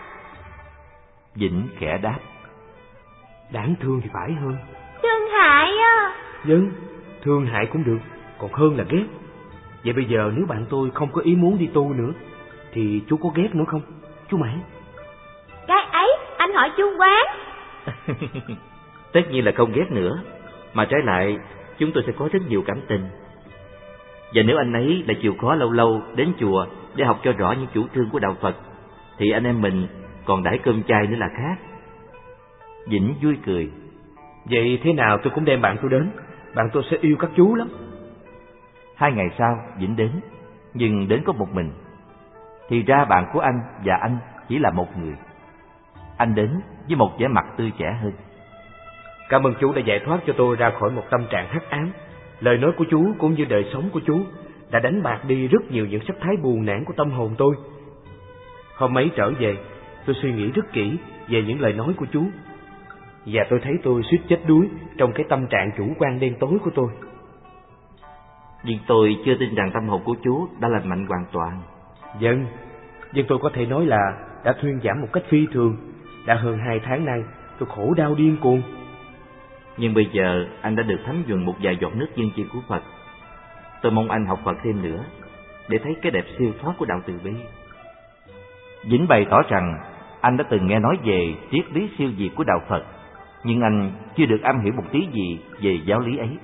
Vĩnh khẽ đáp: Đáng thương thì phải hơn. Thương hại á. Vâng, thương hại cũng được, còn hơn là ghét. Vậy bây giờ nếu bạn tôi không có ý muốn đi tu nữa thì chú có ghét nữa không, chú Mãn? Cái ấy anh hỏi chú Quán. Tất nhiên là không ghét nữa, mà trái lại chúng tôi sẽ có rất nhiều cảm tình. Và nếu anh ấy lại chịu khó lâu lâu đến chùa để học cho rõ những chủ trương của đạo Phật, thì anh em mình còn đãi cơm chay nữa là khác. Vĩnh vui cười: Vậy thế nào tôi cũng đem bạn tôi đến, bạn tôi sẽ yêu các chú lắm. 2 ngày sau Vĩnh đến, nhưng đến có một mình. Thì ra bạn của anh và anh chỉ là một người. Anh đến với một vẻ mặt tươi trẻ hơn. Cảm ơn chú đã giải thoát cho tôi ra khỏi một tâm trạng hắc ám. Lời nói của chú cũng như đời sống của chú đã đánh bạc đi rất nhiều những sắc thái buồn nản của tâm hồn tôi. Hôm ấy trở về, tôi suy nghĩ rất kỹ về những lời nói của chú, và tôi thấy tôi suýt chết đuối trong cái tâm trạng chủ quan đen tối của tôi. Nhưng tôi chưa tin rằng tâm hồn của chú đã lành mạnh hoàn toàn. Vâng, nhưng tôi có thể nói là đã thuyên giảm một cách phi thường. Đã hơn 2 tháng nay tôi khổ đau điên cuồng. Nhưng bây giờ anh đã được thấm nhuần một vài giọt nước dương chi của Phật. Tôi mong anh học Phật thêm nữa để thấy cái đẹp siêu thoát của đạo từ bi. Vĩnh bày tỏ rằng anh đã từng nghe nói về triết lý siêu việt của đạo Phật, nhưng anh chưa được am hiểu một tí gì về giáo lý ấy.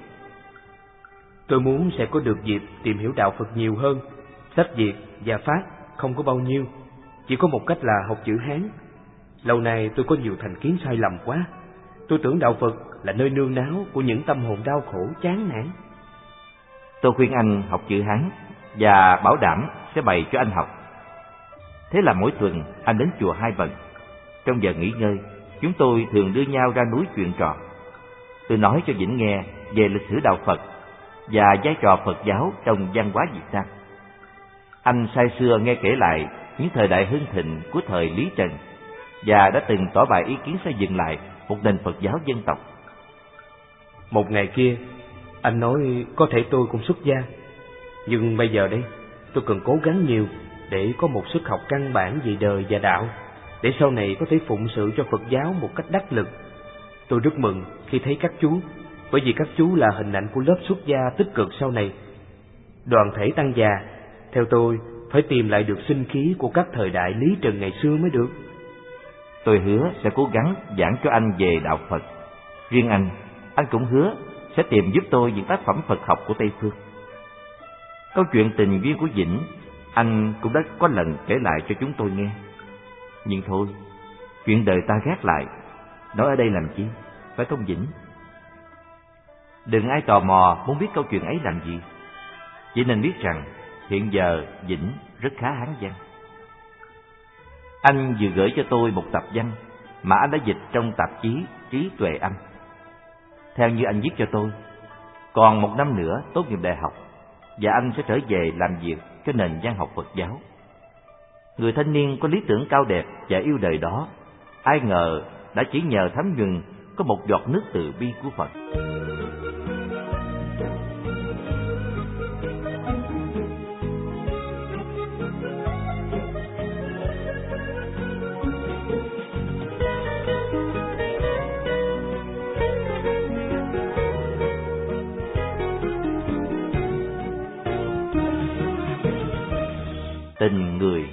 Tôi muốn sẽ có được dịp tìm hiểu đạo Phật nhiều hơn. Sách Việt và Pháp không có bao nhiêu, chỉ có một cách là học chữ Hán. Lâu nay tôi có nhiều thành kiến sai lầm quá. Tôi tưởng đạo Phật là nơi nương náu của những tâm hồn đau khổ chán nản. Tôi khuyên anh học chữ Hán và bảo đảm sẽ bày cho anh học. Thế là mỗi tuần anh đến chùa 2 lần. Trong giờ nghỉ ngơi, chúng tôi thường đưa nhau ra núi chuyện trò. Tôi nói cho Vĩnh nghe về lịch sử đạo Phật và vai trò Phật giáo trong văn hóa Việt Nam. Anh say sưa nghe kể lại những thời đại hưng thịnh của thời Lý Trần, và đã từng tỏ bày ý kiến xây dựng lại một nền Phật giáo dân tộc. Một ngày kia, anh nói có thể tôi cũng xuất gia, nhưng bây giờ đây tôi cần cố gắng nhiều để có một sức học căn bản về đời và đạo, để sau này có thể phụng sự cho Phật giáo một cách đắc lực. Tôi rất mừng khi thấy các chú, bởi vì các chú là hình ảnh của lớp xuất gia tích cực sau này. Đoàn thể tăng già, theo tôi, phải tìm lại được sinh khí của các thời đại Lý Trần ngày xưa mới được. Tôi hứa sẽ cố gắng giảng cho anh về đạo Phật. Riêng anh cũng hứa sẽ tìm giúp tôi những tác phẩm Phật học của Tây Phương. Câu chuyện tình duyên của Vĩnh, anh cũng đã có lần kể lại cho chúng tôi nghe. Nhưng thôi, chuyện đời ta gác lại, nói ở đây làm chi, phải không Vĩnh? Đừng ai tò mò muốn biết câu chuyện ấy làm gì. Chỉ nên biết rằng hiện giờ Vĩnh rất khá hán văn. Anh vừa gửi cho tôi một tập văn mà anh đã dịch trong tạp chí Trí Tuệ Âm. Theo như anh viết cho tôi, còn 1 năm nữa tốt nghiệp đại học và anh sẽ trở về làm việc cho nền văn học Phật giáo. Người thanh niên có lý tưởng cao đẹp và yêu đời đó, ai ngờ đã chỉ nhờ thấm nhuần có một giọt nước từ bi của Phật. Tình người.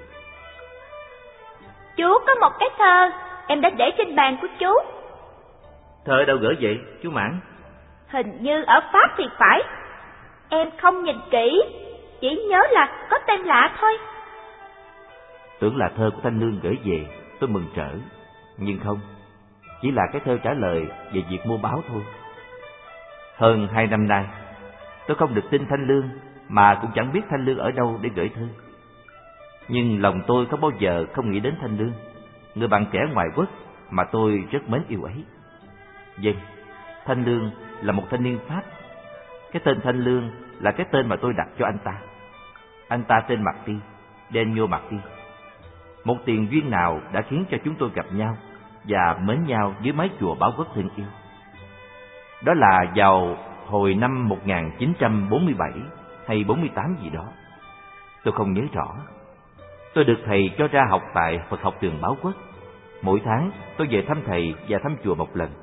Chú có một cái thơ, em đã để trên bàn của chú. Thơ đâu gửi vậy, chú Mãn? Hình như ở Pháp thì phải. Em không nhìn kỹ, chỉ nhớ là có tên lạ thôi. Tưởng là thơ của Thanh Lương gửi về, tôi mừng rỡ. Nhưng không, chỉ là cái thơ trả lời về việc mua báo thôi. Hơn 2 năm nay, tôi không được tin Thanh Lương, mà cũng chẳng biết Thanh Lương ở đâu để gửi thư. Nhưng lòng tôi không bao giờ không nghĩ đến Thanh Lương, người bạn trẻ ngoại quốc mà tôi rất mến yêu ấy. Vâng, Thanh Lương là một thanh niên Pháp. Cái tên Thanh Lương là cái tên mà tôi đặt cho anh ta. Anh ta tên Marty, Daniel Marty. Một tiền duyên nào đã khiến cho chúng tôi gặp nhau và mến nhau dưới mái chùa Báo Quốc thân yêu. Đó là vào hồi năm 1947 hay 48 gì đó. Tôi không nhớ rõ. Tôi được thầy cho ra học tại Phật học trường Báo Quốc. Mỗi tháng tôi về thăm thầy và thăm chùa một lần.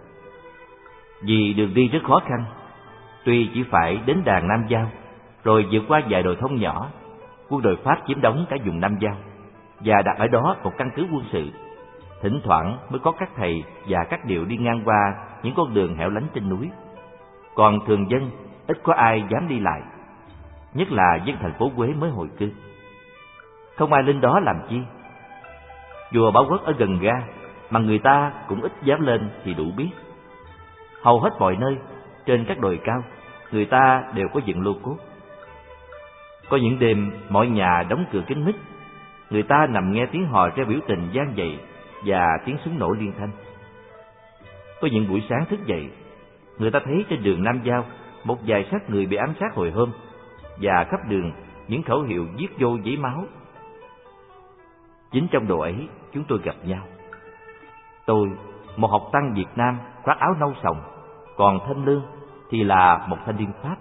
Vì đường đi rất khó khăn, tuy chỉ phải đến đàn Nam Giao, rồi vượt qua vài đồi thông nhỏ, quân đội Pháp chiếm đóng cả vùng Nam Giao và đặt ở đó một căn cứ quân sự. Thỉnh thoảng mới có các thầy và các điệu đi ngang qua những con đường hẻo lánh trên núi. Còn thường dân ít có ai dám đi lại, nhất là dân thành phố Huế mới hồi cư. Không ai lên đó làm chi. Chùa Báo Quốc ở gần ga, mà người ta cũng ít dám lên thì đủ biết. Hầu hết mọi nơi, trên các đồi cao, người ta đều có dựng lô cốt. Có những đêm mọi nhà đóng cửa kín mít, người ta nằm nghe tiếng hò reo biểu tình vang dậy và tiếng súng nổ liên thanh. Có những buổi sáng thức dậy, người ta thấy trên đường Nam Giao một vài xác người bị ám sát hồi hôm, và khắp đường những khẩu hiệu viết vô giấy máu. Chính trong độ ấy chúng tôi gặp nhau. Tôi, một học tăng Việt Nam khoác áo nâu sòng, còn Thanh Lương thì là một thanh niên Pháp.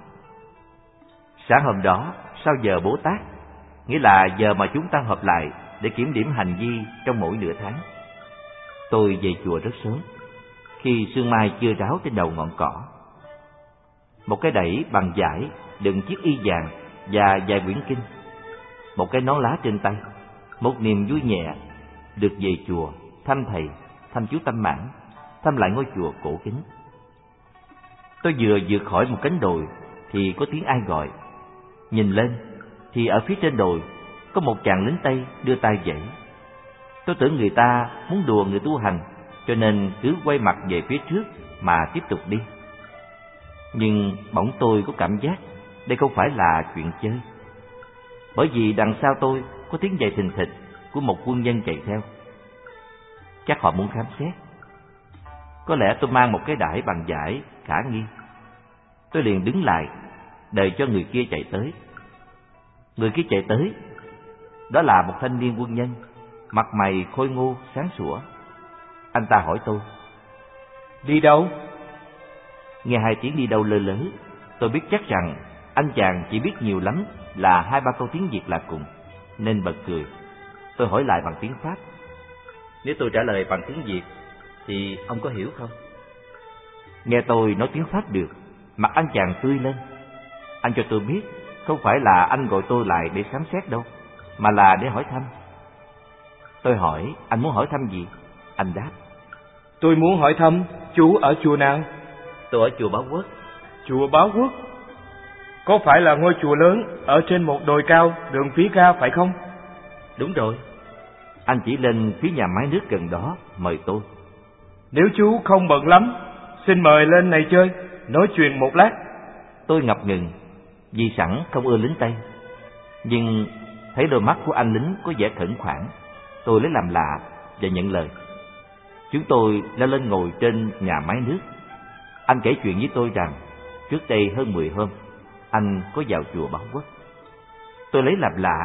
Sáng hôm đó, sau giờ Bố Tát, nghĩa là giờ mà chúng ta họp lại để kiểm điểm hành vi trong mỗi nửa tháng, tôi về chùa rất sớm, khi sương mai chưa ráo trên đầu ngọn cỏ. Một cái đẩy bằng vải đựng chiếc y vàng và vài quyển kinh, một cái nón lá trên tay, một niềm vui nhẹ được về chùa thăm thầy, thăm chú Tâm Mãn, thăm lại ngôi chùa cổ kính. Tôi vừa vượt khỏi một cánh đồi thì có tiếng ai gọi. Nhìn lên thì ở phía trên đồi có một chàng lính Tây đưa tay vẫy. Tôi tưởng người ta muốn đùa người tu hành, cho nên cứ quay mặt về phía trước mà tiếp tục đi. Nhưng bỗng tôi có cảm giác đây không phải là chuyện chơi, bởi vì đằng sau tôi có tiếng giày thình thịch của một quân nhân chạy theo. Chắc họ muốn khám xét. Có lẽ tôi mang một cái đải bằng vải khả nghi. Tôi liền đứng lại, đợi cho người kia chạy tới. Người kia chạy tới, đó là một thanh niên quân nhân, mặt mày khôi ngô sáng sủa. Anh ta hỏi tôi: Đi đâu? Nghe hai tiếng đi đâu lơ lớ, tôi biết chắc rằng anh chàng chỉ biết nhiều lắm là 2-3 câu tiếng Việt là cùng, nên bật cười. Tôi hỏi lại bằng tiếng Pháp: Nếu tôi trả lời bằng tiếng Việt thì ông có hiểu không? Nghe tôi nói tiếng Pháp được, mặt anh chàng tươi lên. Anh cho tôi biết không phải là anh gọi tôi lại để khám xét đâu, mà là để hỏi thăm. Tôi hỏi anh muốn hỏi thăm gì? Anh đáp: Tôi muốn hỏi thăm chú ở chùa nào? Tôi ở chùa Báo Quốc. Chùa Báo Quốc? Có phải là ngôi chùa lớn ở trên một đồi cao đường phía ga phải không? Đúng rồi. Anh chỉ lên phía nhà máy nước gần đó mời tôi. Nếu chú không bận lắm, xin mời lên này chơi, nói chuyện một lát. Tôi ngập ngừng vì sẵn không ưa lính Tây, nhưng thấy đôi mắt của anh lính có vẻ khẩn khoản, tôi lấy làm lạ và nhận lời. Chúng tôi leo lên ngồi trên nhà máy nước. Anh kể chuyện với tôi rằng trước đây hơn 10 hôm anh có vào chùa Báo Quốc. Tôi lấy làm lạ: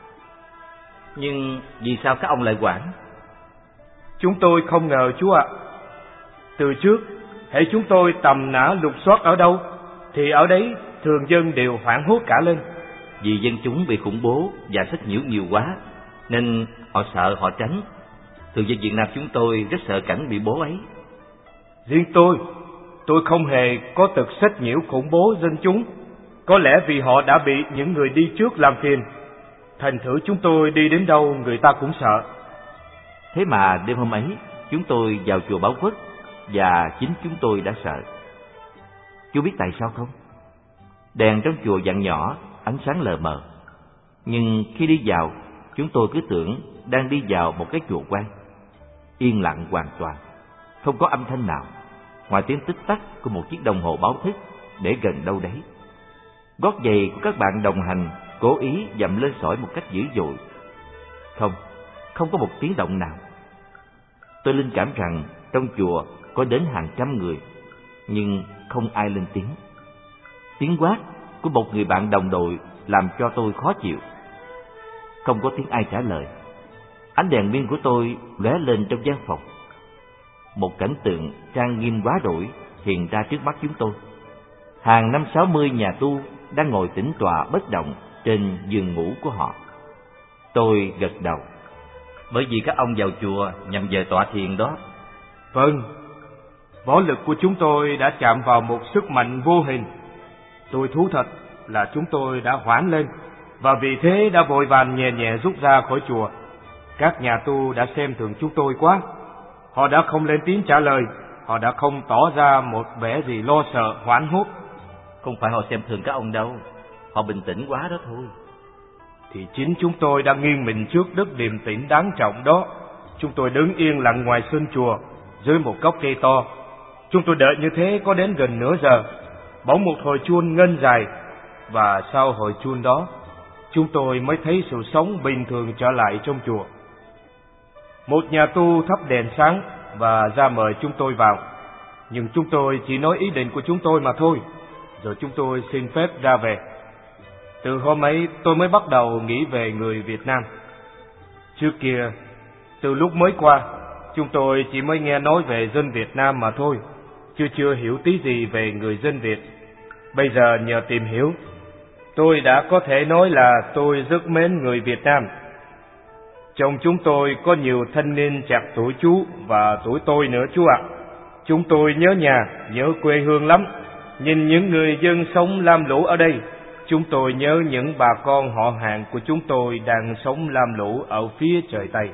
Nhưng vì sao các ông lại quản? Chúng tôi không ngờ chú ạ. Từ trước, hễ chúng tôi tầm nã lục soát ở đâu thì ở đấy thường dân đều hoảng hốt cả lên. Vì dân chúng bị khủng bố và sách nhiễu nhiều quá, nên họ sợ, họ tránh. Thường dân Việt Nam chúng tôi rất sợ cảnh bị bố ấy. Riêng tôi không hề có tật sách nhiễu khủng bố dân chúng. Có lẽ vì họ đã bị những người đi trước làm phiền, thành thử chúng tôi đi đến đâu người ta cũng sợ. Thế mà đêm hôm ấy chúng tôi vào chùa Báo Quốc, và chính chúng tôi đã sợ. Chú biết tại sao không? Đèn trong chùa vàng nhỏ, ánh sáng lờ mờ. Nhưng khi đi vào, chúng tôi cứ tưởng đang đi vào một cái chùa quan. Yên lặng hoàn toàn, không có âm thanh nào, ngoài tiếng tích tắc của một chiếc đồng hồ báo thức để gần đâu đấy. Gót giày của các bạn đồng hành cố ý dậm lên sỏi một cách dữ dội. Không có một tiếng động nào. Tôi linh cảm rằng trong chùa có đến hàng trăm người, nhưng không ai lên tiếng. Tiếng quát của một người bạn đồng đội làm cho tôi khó chịu. Không có tiếng ai trả lời. Ánh đèn pin của tôi lóe lên trong gian phòng. Một cảnh tượng trang nghiêm quá đổi hiện ra trước mắt chúng tôi. Hàng 50-60 nhà tu đang ngồi tĩnh tọa bất động trên giường ngủ của họ. Tôi gật đầu. Bởi vì các ông vào chùa nhằm về tọa thiền đó. Vâng, võ lực của chúng tôi đã chạm vào một sức mạnh vô hình. Tôi thú thật là chúng tôi đã hoảng lên, và vì thế đã vội vàng nhẹ nhẹ rút ra khỏi chùa. Các nhà tu đã xem thường chúng tôi quá. Họ đã không lên tiếng trả lời, họ đã không tỏ ra một vẻ gì lo sợ, hoảng hốt. Không phải họ xem thường các ông đâu, họ bình tĩnh quá đó thôi. Thì chính chúng tôi đã nghiêng mình trước đức điềm tĩnh đáng trọng đó. Chúng tôi đứng yên lặng ngoài sân chùa, dưới một gốc cây to. Chúng tôi đợi như thế có đến gần nửa giờ. Bỗng một hồi chuông ngân dài, và sau hồi chuông đó, chúng tôi mới thấy sự sống bình thường trở lại trong chùa. Một nhà tu thắp đèn sáng và ra mời chúng tôi vào. Nhưng chúng tôi chỉ nói ý định của chúng tôi mà thôi, rồi chúng tôi xin phép ra về. Từ hôm ấy tôi mới bắt đầu nghĩ về người Việt Nam. Trước kia, từ lúc mới qua, chúng tôi chỉ mới nghe nói về dân Việt Nam mà thôi, chưa hiểu tí gì về người dân Việt. Bây giờ nhờ tìm hiểu, tôi đã có thể nói là tôi rất mến người Việt Nam. Trong chúng tôi có nhiều thanh niên chạc tuổi chú và tuổi tôi nữa chú ạ. Chúng tôi nhớ nhà, nhớ quê hương lắm. Nhìn những người dân sống lam lũ ở đây, chúng tôi nhớ những bà con họ hàng của chúng tôi đang sống lam lũ ở phía trời Tây.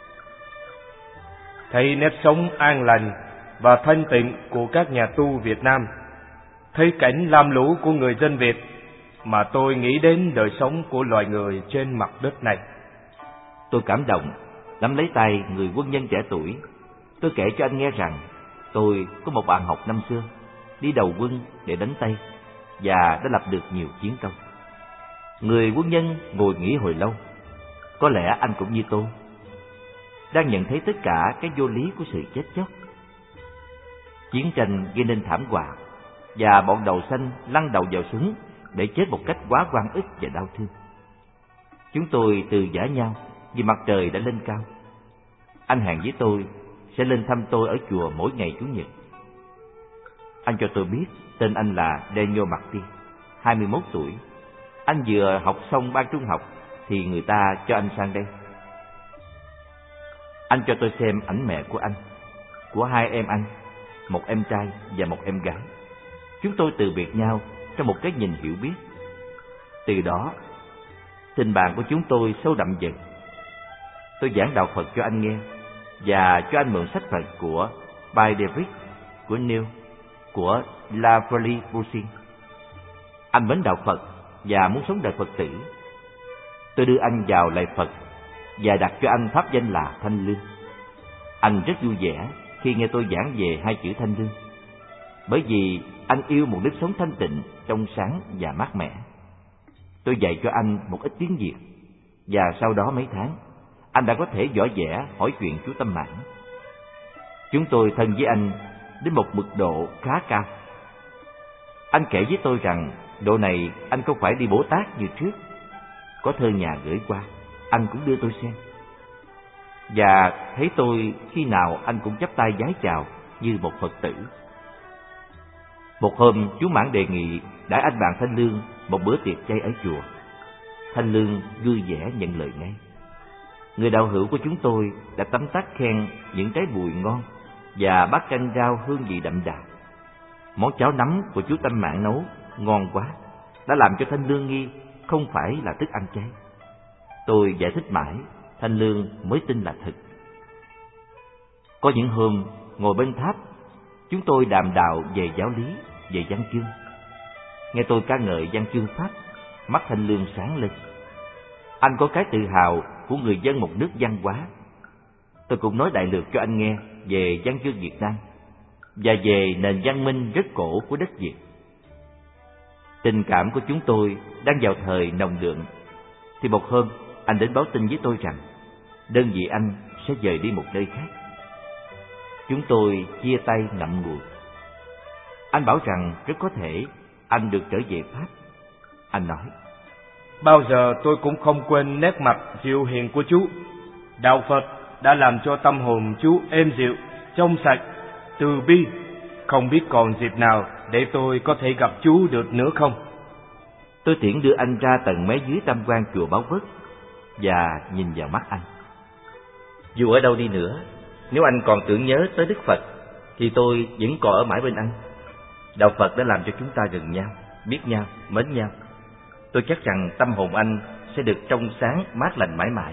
Thấy nếp sống an lành và thanh tịnh của các nhà tu Việt Nam, thấy cảnh lam lũ của người dân Việt, mà tôi nghĩ đến đời sống của loài người trên mặt đất này. Tôi cảm động, nắm lấy tay người quân nhân trẻ tuổi. Tôi kể cho anh nghe rằng tôi có một bạn học năm xưa đi đầu quân để đánh Tây và đã lập được nhiều chiến công. Người quân nhân ngồi nghĩ hồi lâu. Có lẽ anh cũng như tôi, đang nhận thấy tất cả cái vô lý của sự chết chóc. Chiến tranh gây nên thảm họa, và bọn đầu xanh lăn đầu vào súng để chết một cách quá oan ức và đau thương. Chúng tôi từ giã nhau vì mặt trời đã lên cao. Anh hẹn với tôi sẽ lên thăm tôi ở chùa mỗi ngày Chủ nhật. Anh cho tôi biết tên anh là Daniel Martin, 21 tuổi. Anh vừa học xong ban trung học thì người ta cho anh sang đây. Anh cho tôi xem ảnh mẹ của anh, của hai em anh, một em trai và một em gái. Chúng tôi từ biệt nhau trong một cái nhìn hiểu biết. Từ đó, tình bạn của chúng tôi sâu đậm dần. Tôi giảng đạo Phật cho anh nghe và cho anh mượn sách Phật của By David, của Neil, của La Folie Boussine. Anh mến đạo Phật và muốn sống đời Phật tử. Tôi đưa anh vào lạy Phật và đặt cho anh pháp danh là Thanh Lương. Anh rất vui vẻ khi nghe tôi giảng về hai chữ Thanh Lương, bởi vì anh yêu một nếp sống thanh tịnh, trong sáng và mát mẻ. Tôi dạy cho anh một ít tiếng Việt, và sau đó mấy tháng, anh đã có thể võ vẽ hỏi chuyện chú Tâm Mãn. Chúng tôi thân với anh đến một mức độ khá cao. Anh kể với tôi rằng độ này anh không phải đi Bồ Tát như trước. Có thơ nhà gửi qua, anh cũng đưa tôi xem. Và thấy tôi khi nào anh cũng chắp tay vái chào như một Phật tử. Một hôm chú Mãn đề nghị đãi anh bạn Thanh Lương một bữa tiệc chay ở chùa. Thanh Lương vui vẻ nhận lời ngay. Người đạo hữu của chúng tôi đã tấm tắc khen những trái bùi ngon và bát canh rau hương vị đậm đà. Món cháo nấm của chú Tâm Mãn nấu ngon quá, đã làm cho Thanh Lương nghi không phải là thức ăn chay. Tôi giải thích mãi, Thanh Lương mới tin là thật. Có những hôm ngồi bên tháp, chúng tôi đàm đạo về giáo lý, về văn chương. Nghe tôi ca ngợi văn chương Pháp, mắt Thanh Lương sáng lên. Anh có cái tự hào của người dân một nước văn hóa. Tôi cũng nói đại lược cho anh nghe về văn chương Việt Nam và về nền văn minh rất cổ của đất Việt. Tình cảm của chúng tôi đang vào thời nồng đượm, thì một hôm anh đến báo tin với tôi rằng đơn vị anh sẽ dời đi một nơi khác. Chúng tôi chia tay ngậm ngùi. Anh bảo rằng rất có thể anh được trở về Pháp. Anh nói: bao giờ tôi cũng không quên nét mặt dịu hiền của chú. Đạo Phật đã làm cho tâm hồn chú êm dịu, trong sạch, từ bi. Không biết còn dịp nào để tôi có thể gặp chú được nữa không? Tôi tiễn đưa anh ra tầng mé dưới tam quan chùa Báo Vất và nhìn vào mắt anh. Dù ở đâu đi nữa, nếu anh còn tưởng nhớ tới Đức Phật thì tôi vẫn còn ở mãi bên anh. Đạo Phật đã làm cho chúng ta gần nhau, biết nhau, mến nhau. Tôi chắc rằng tâm hồn anh sẽ được trong sáng, mát lành mãi mãi.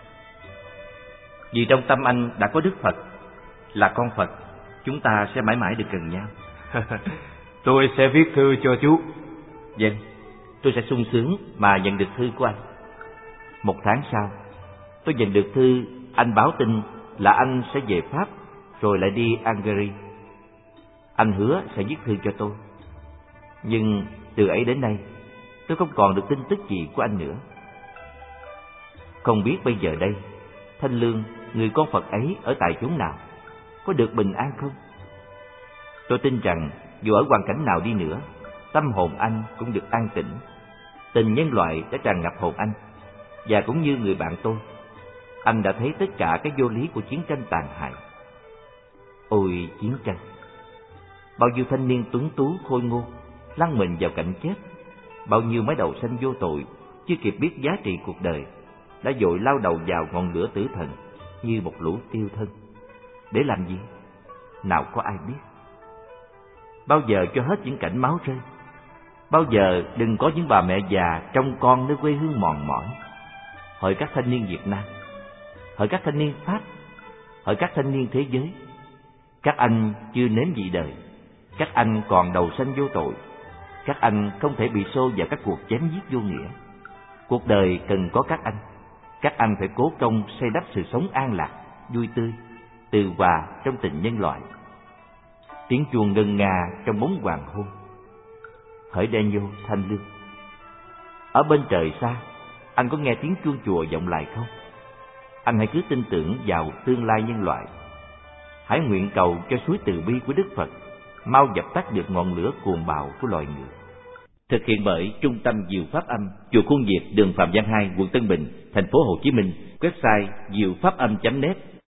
Vì trong tâm anh đã có Đức Phật, là con Phật, chúng ta sẽ mãi mãi được gần nhau. Tôi sẽ viết thư cho chú. Vâng, tôi sẽ sung sướng mà nhận được thư của anh. 1 tháng sau, tôi nhận được thư anh báo tin là anh sẽ về Pháp rồi lại đi Hungary. Anh hứa sẽ viết thư cho tôi. Nhưng từ ấy đến nay, tôi không còn được tin tức gì của anh nữa. Không biết bây giờ đây, Thanh Lương, người con Phật ấy ở tại chốn nào, có được bình an không? Tôi tin rằng dù ở hoàn cảnh nào đi nữa, tâm hồn anh cũng được an tĩnh. Tình nhân loại đã tràn ngập hồn anh. Và cũng như người bạn tôi, anh đã thấy tất cả cái vô lý của chiến tranh tàn hại. Ôi chiến tranh! Bao nhiêu thanh niên tuấn tú khôi ngô lăn mình vào cảnh chết. Bao nhiêu mái đầu xanh vô tội chưa kịp biết giá trị cuộc đời đã vội lao đầu vào ngọn lửa tử thần như một lũ tiêu thân. Để làm gì? Nào có ai biết. Bao giờ cho hết những cảnh máu rơi? Bao giờ đừng có những bà mẹ già trông con nơi quê hương mòn mỏi? Hỡi các thanh niên Việt Nam, hỡi các thanh niên Pháp, hỡi các thanh niên thế giới, các anh chưa nếm vị đời, các anh còn đầu xanh vô tội, các anh không thể bị xô vào các cuộc chém giết vô nghĩa. Cuộc đời cần có các anh phải cố công xây đắp sự sống an lạc, vui tươi, từ hòa trong tình nhân loại. Tiếng chuông ngân nga trong bóng hoàng hôn. Hỡi Daniel, Thanh Lương, ở bên trời xa, anh có nghe tiếng chuông chùa vọng lại không? Anh hãy cứ tin tưởng vào tương lai nhân loại. Hãy nguyện cầu cho suối từ bi của Đức Phật mau dập tắt được ngọn lửa cuồng bạo của loài người. Thực hiện bởi Trung tâm Diệu Pháp Âm, chùa Khuôn Việt, đường Phạm Văn 2, quận Tân Bình, thành phố Hồ Chí Minh. Website diệu pháp âm.net.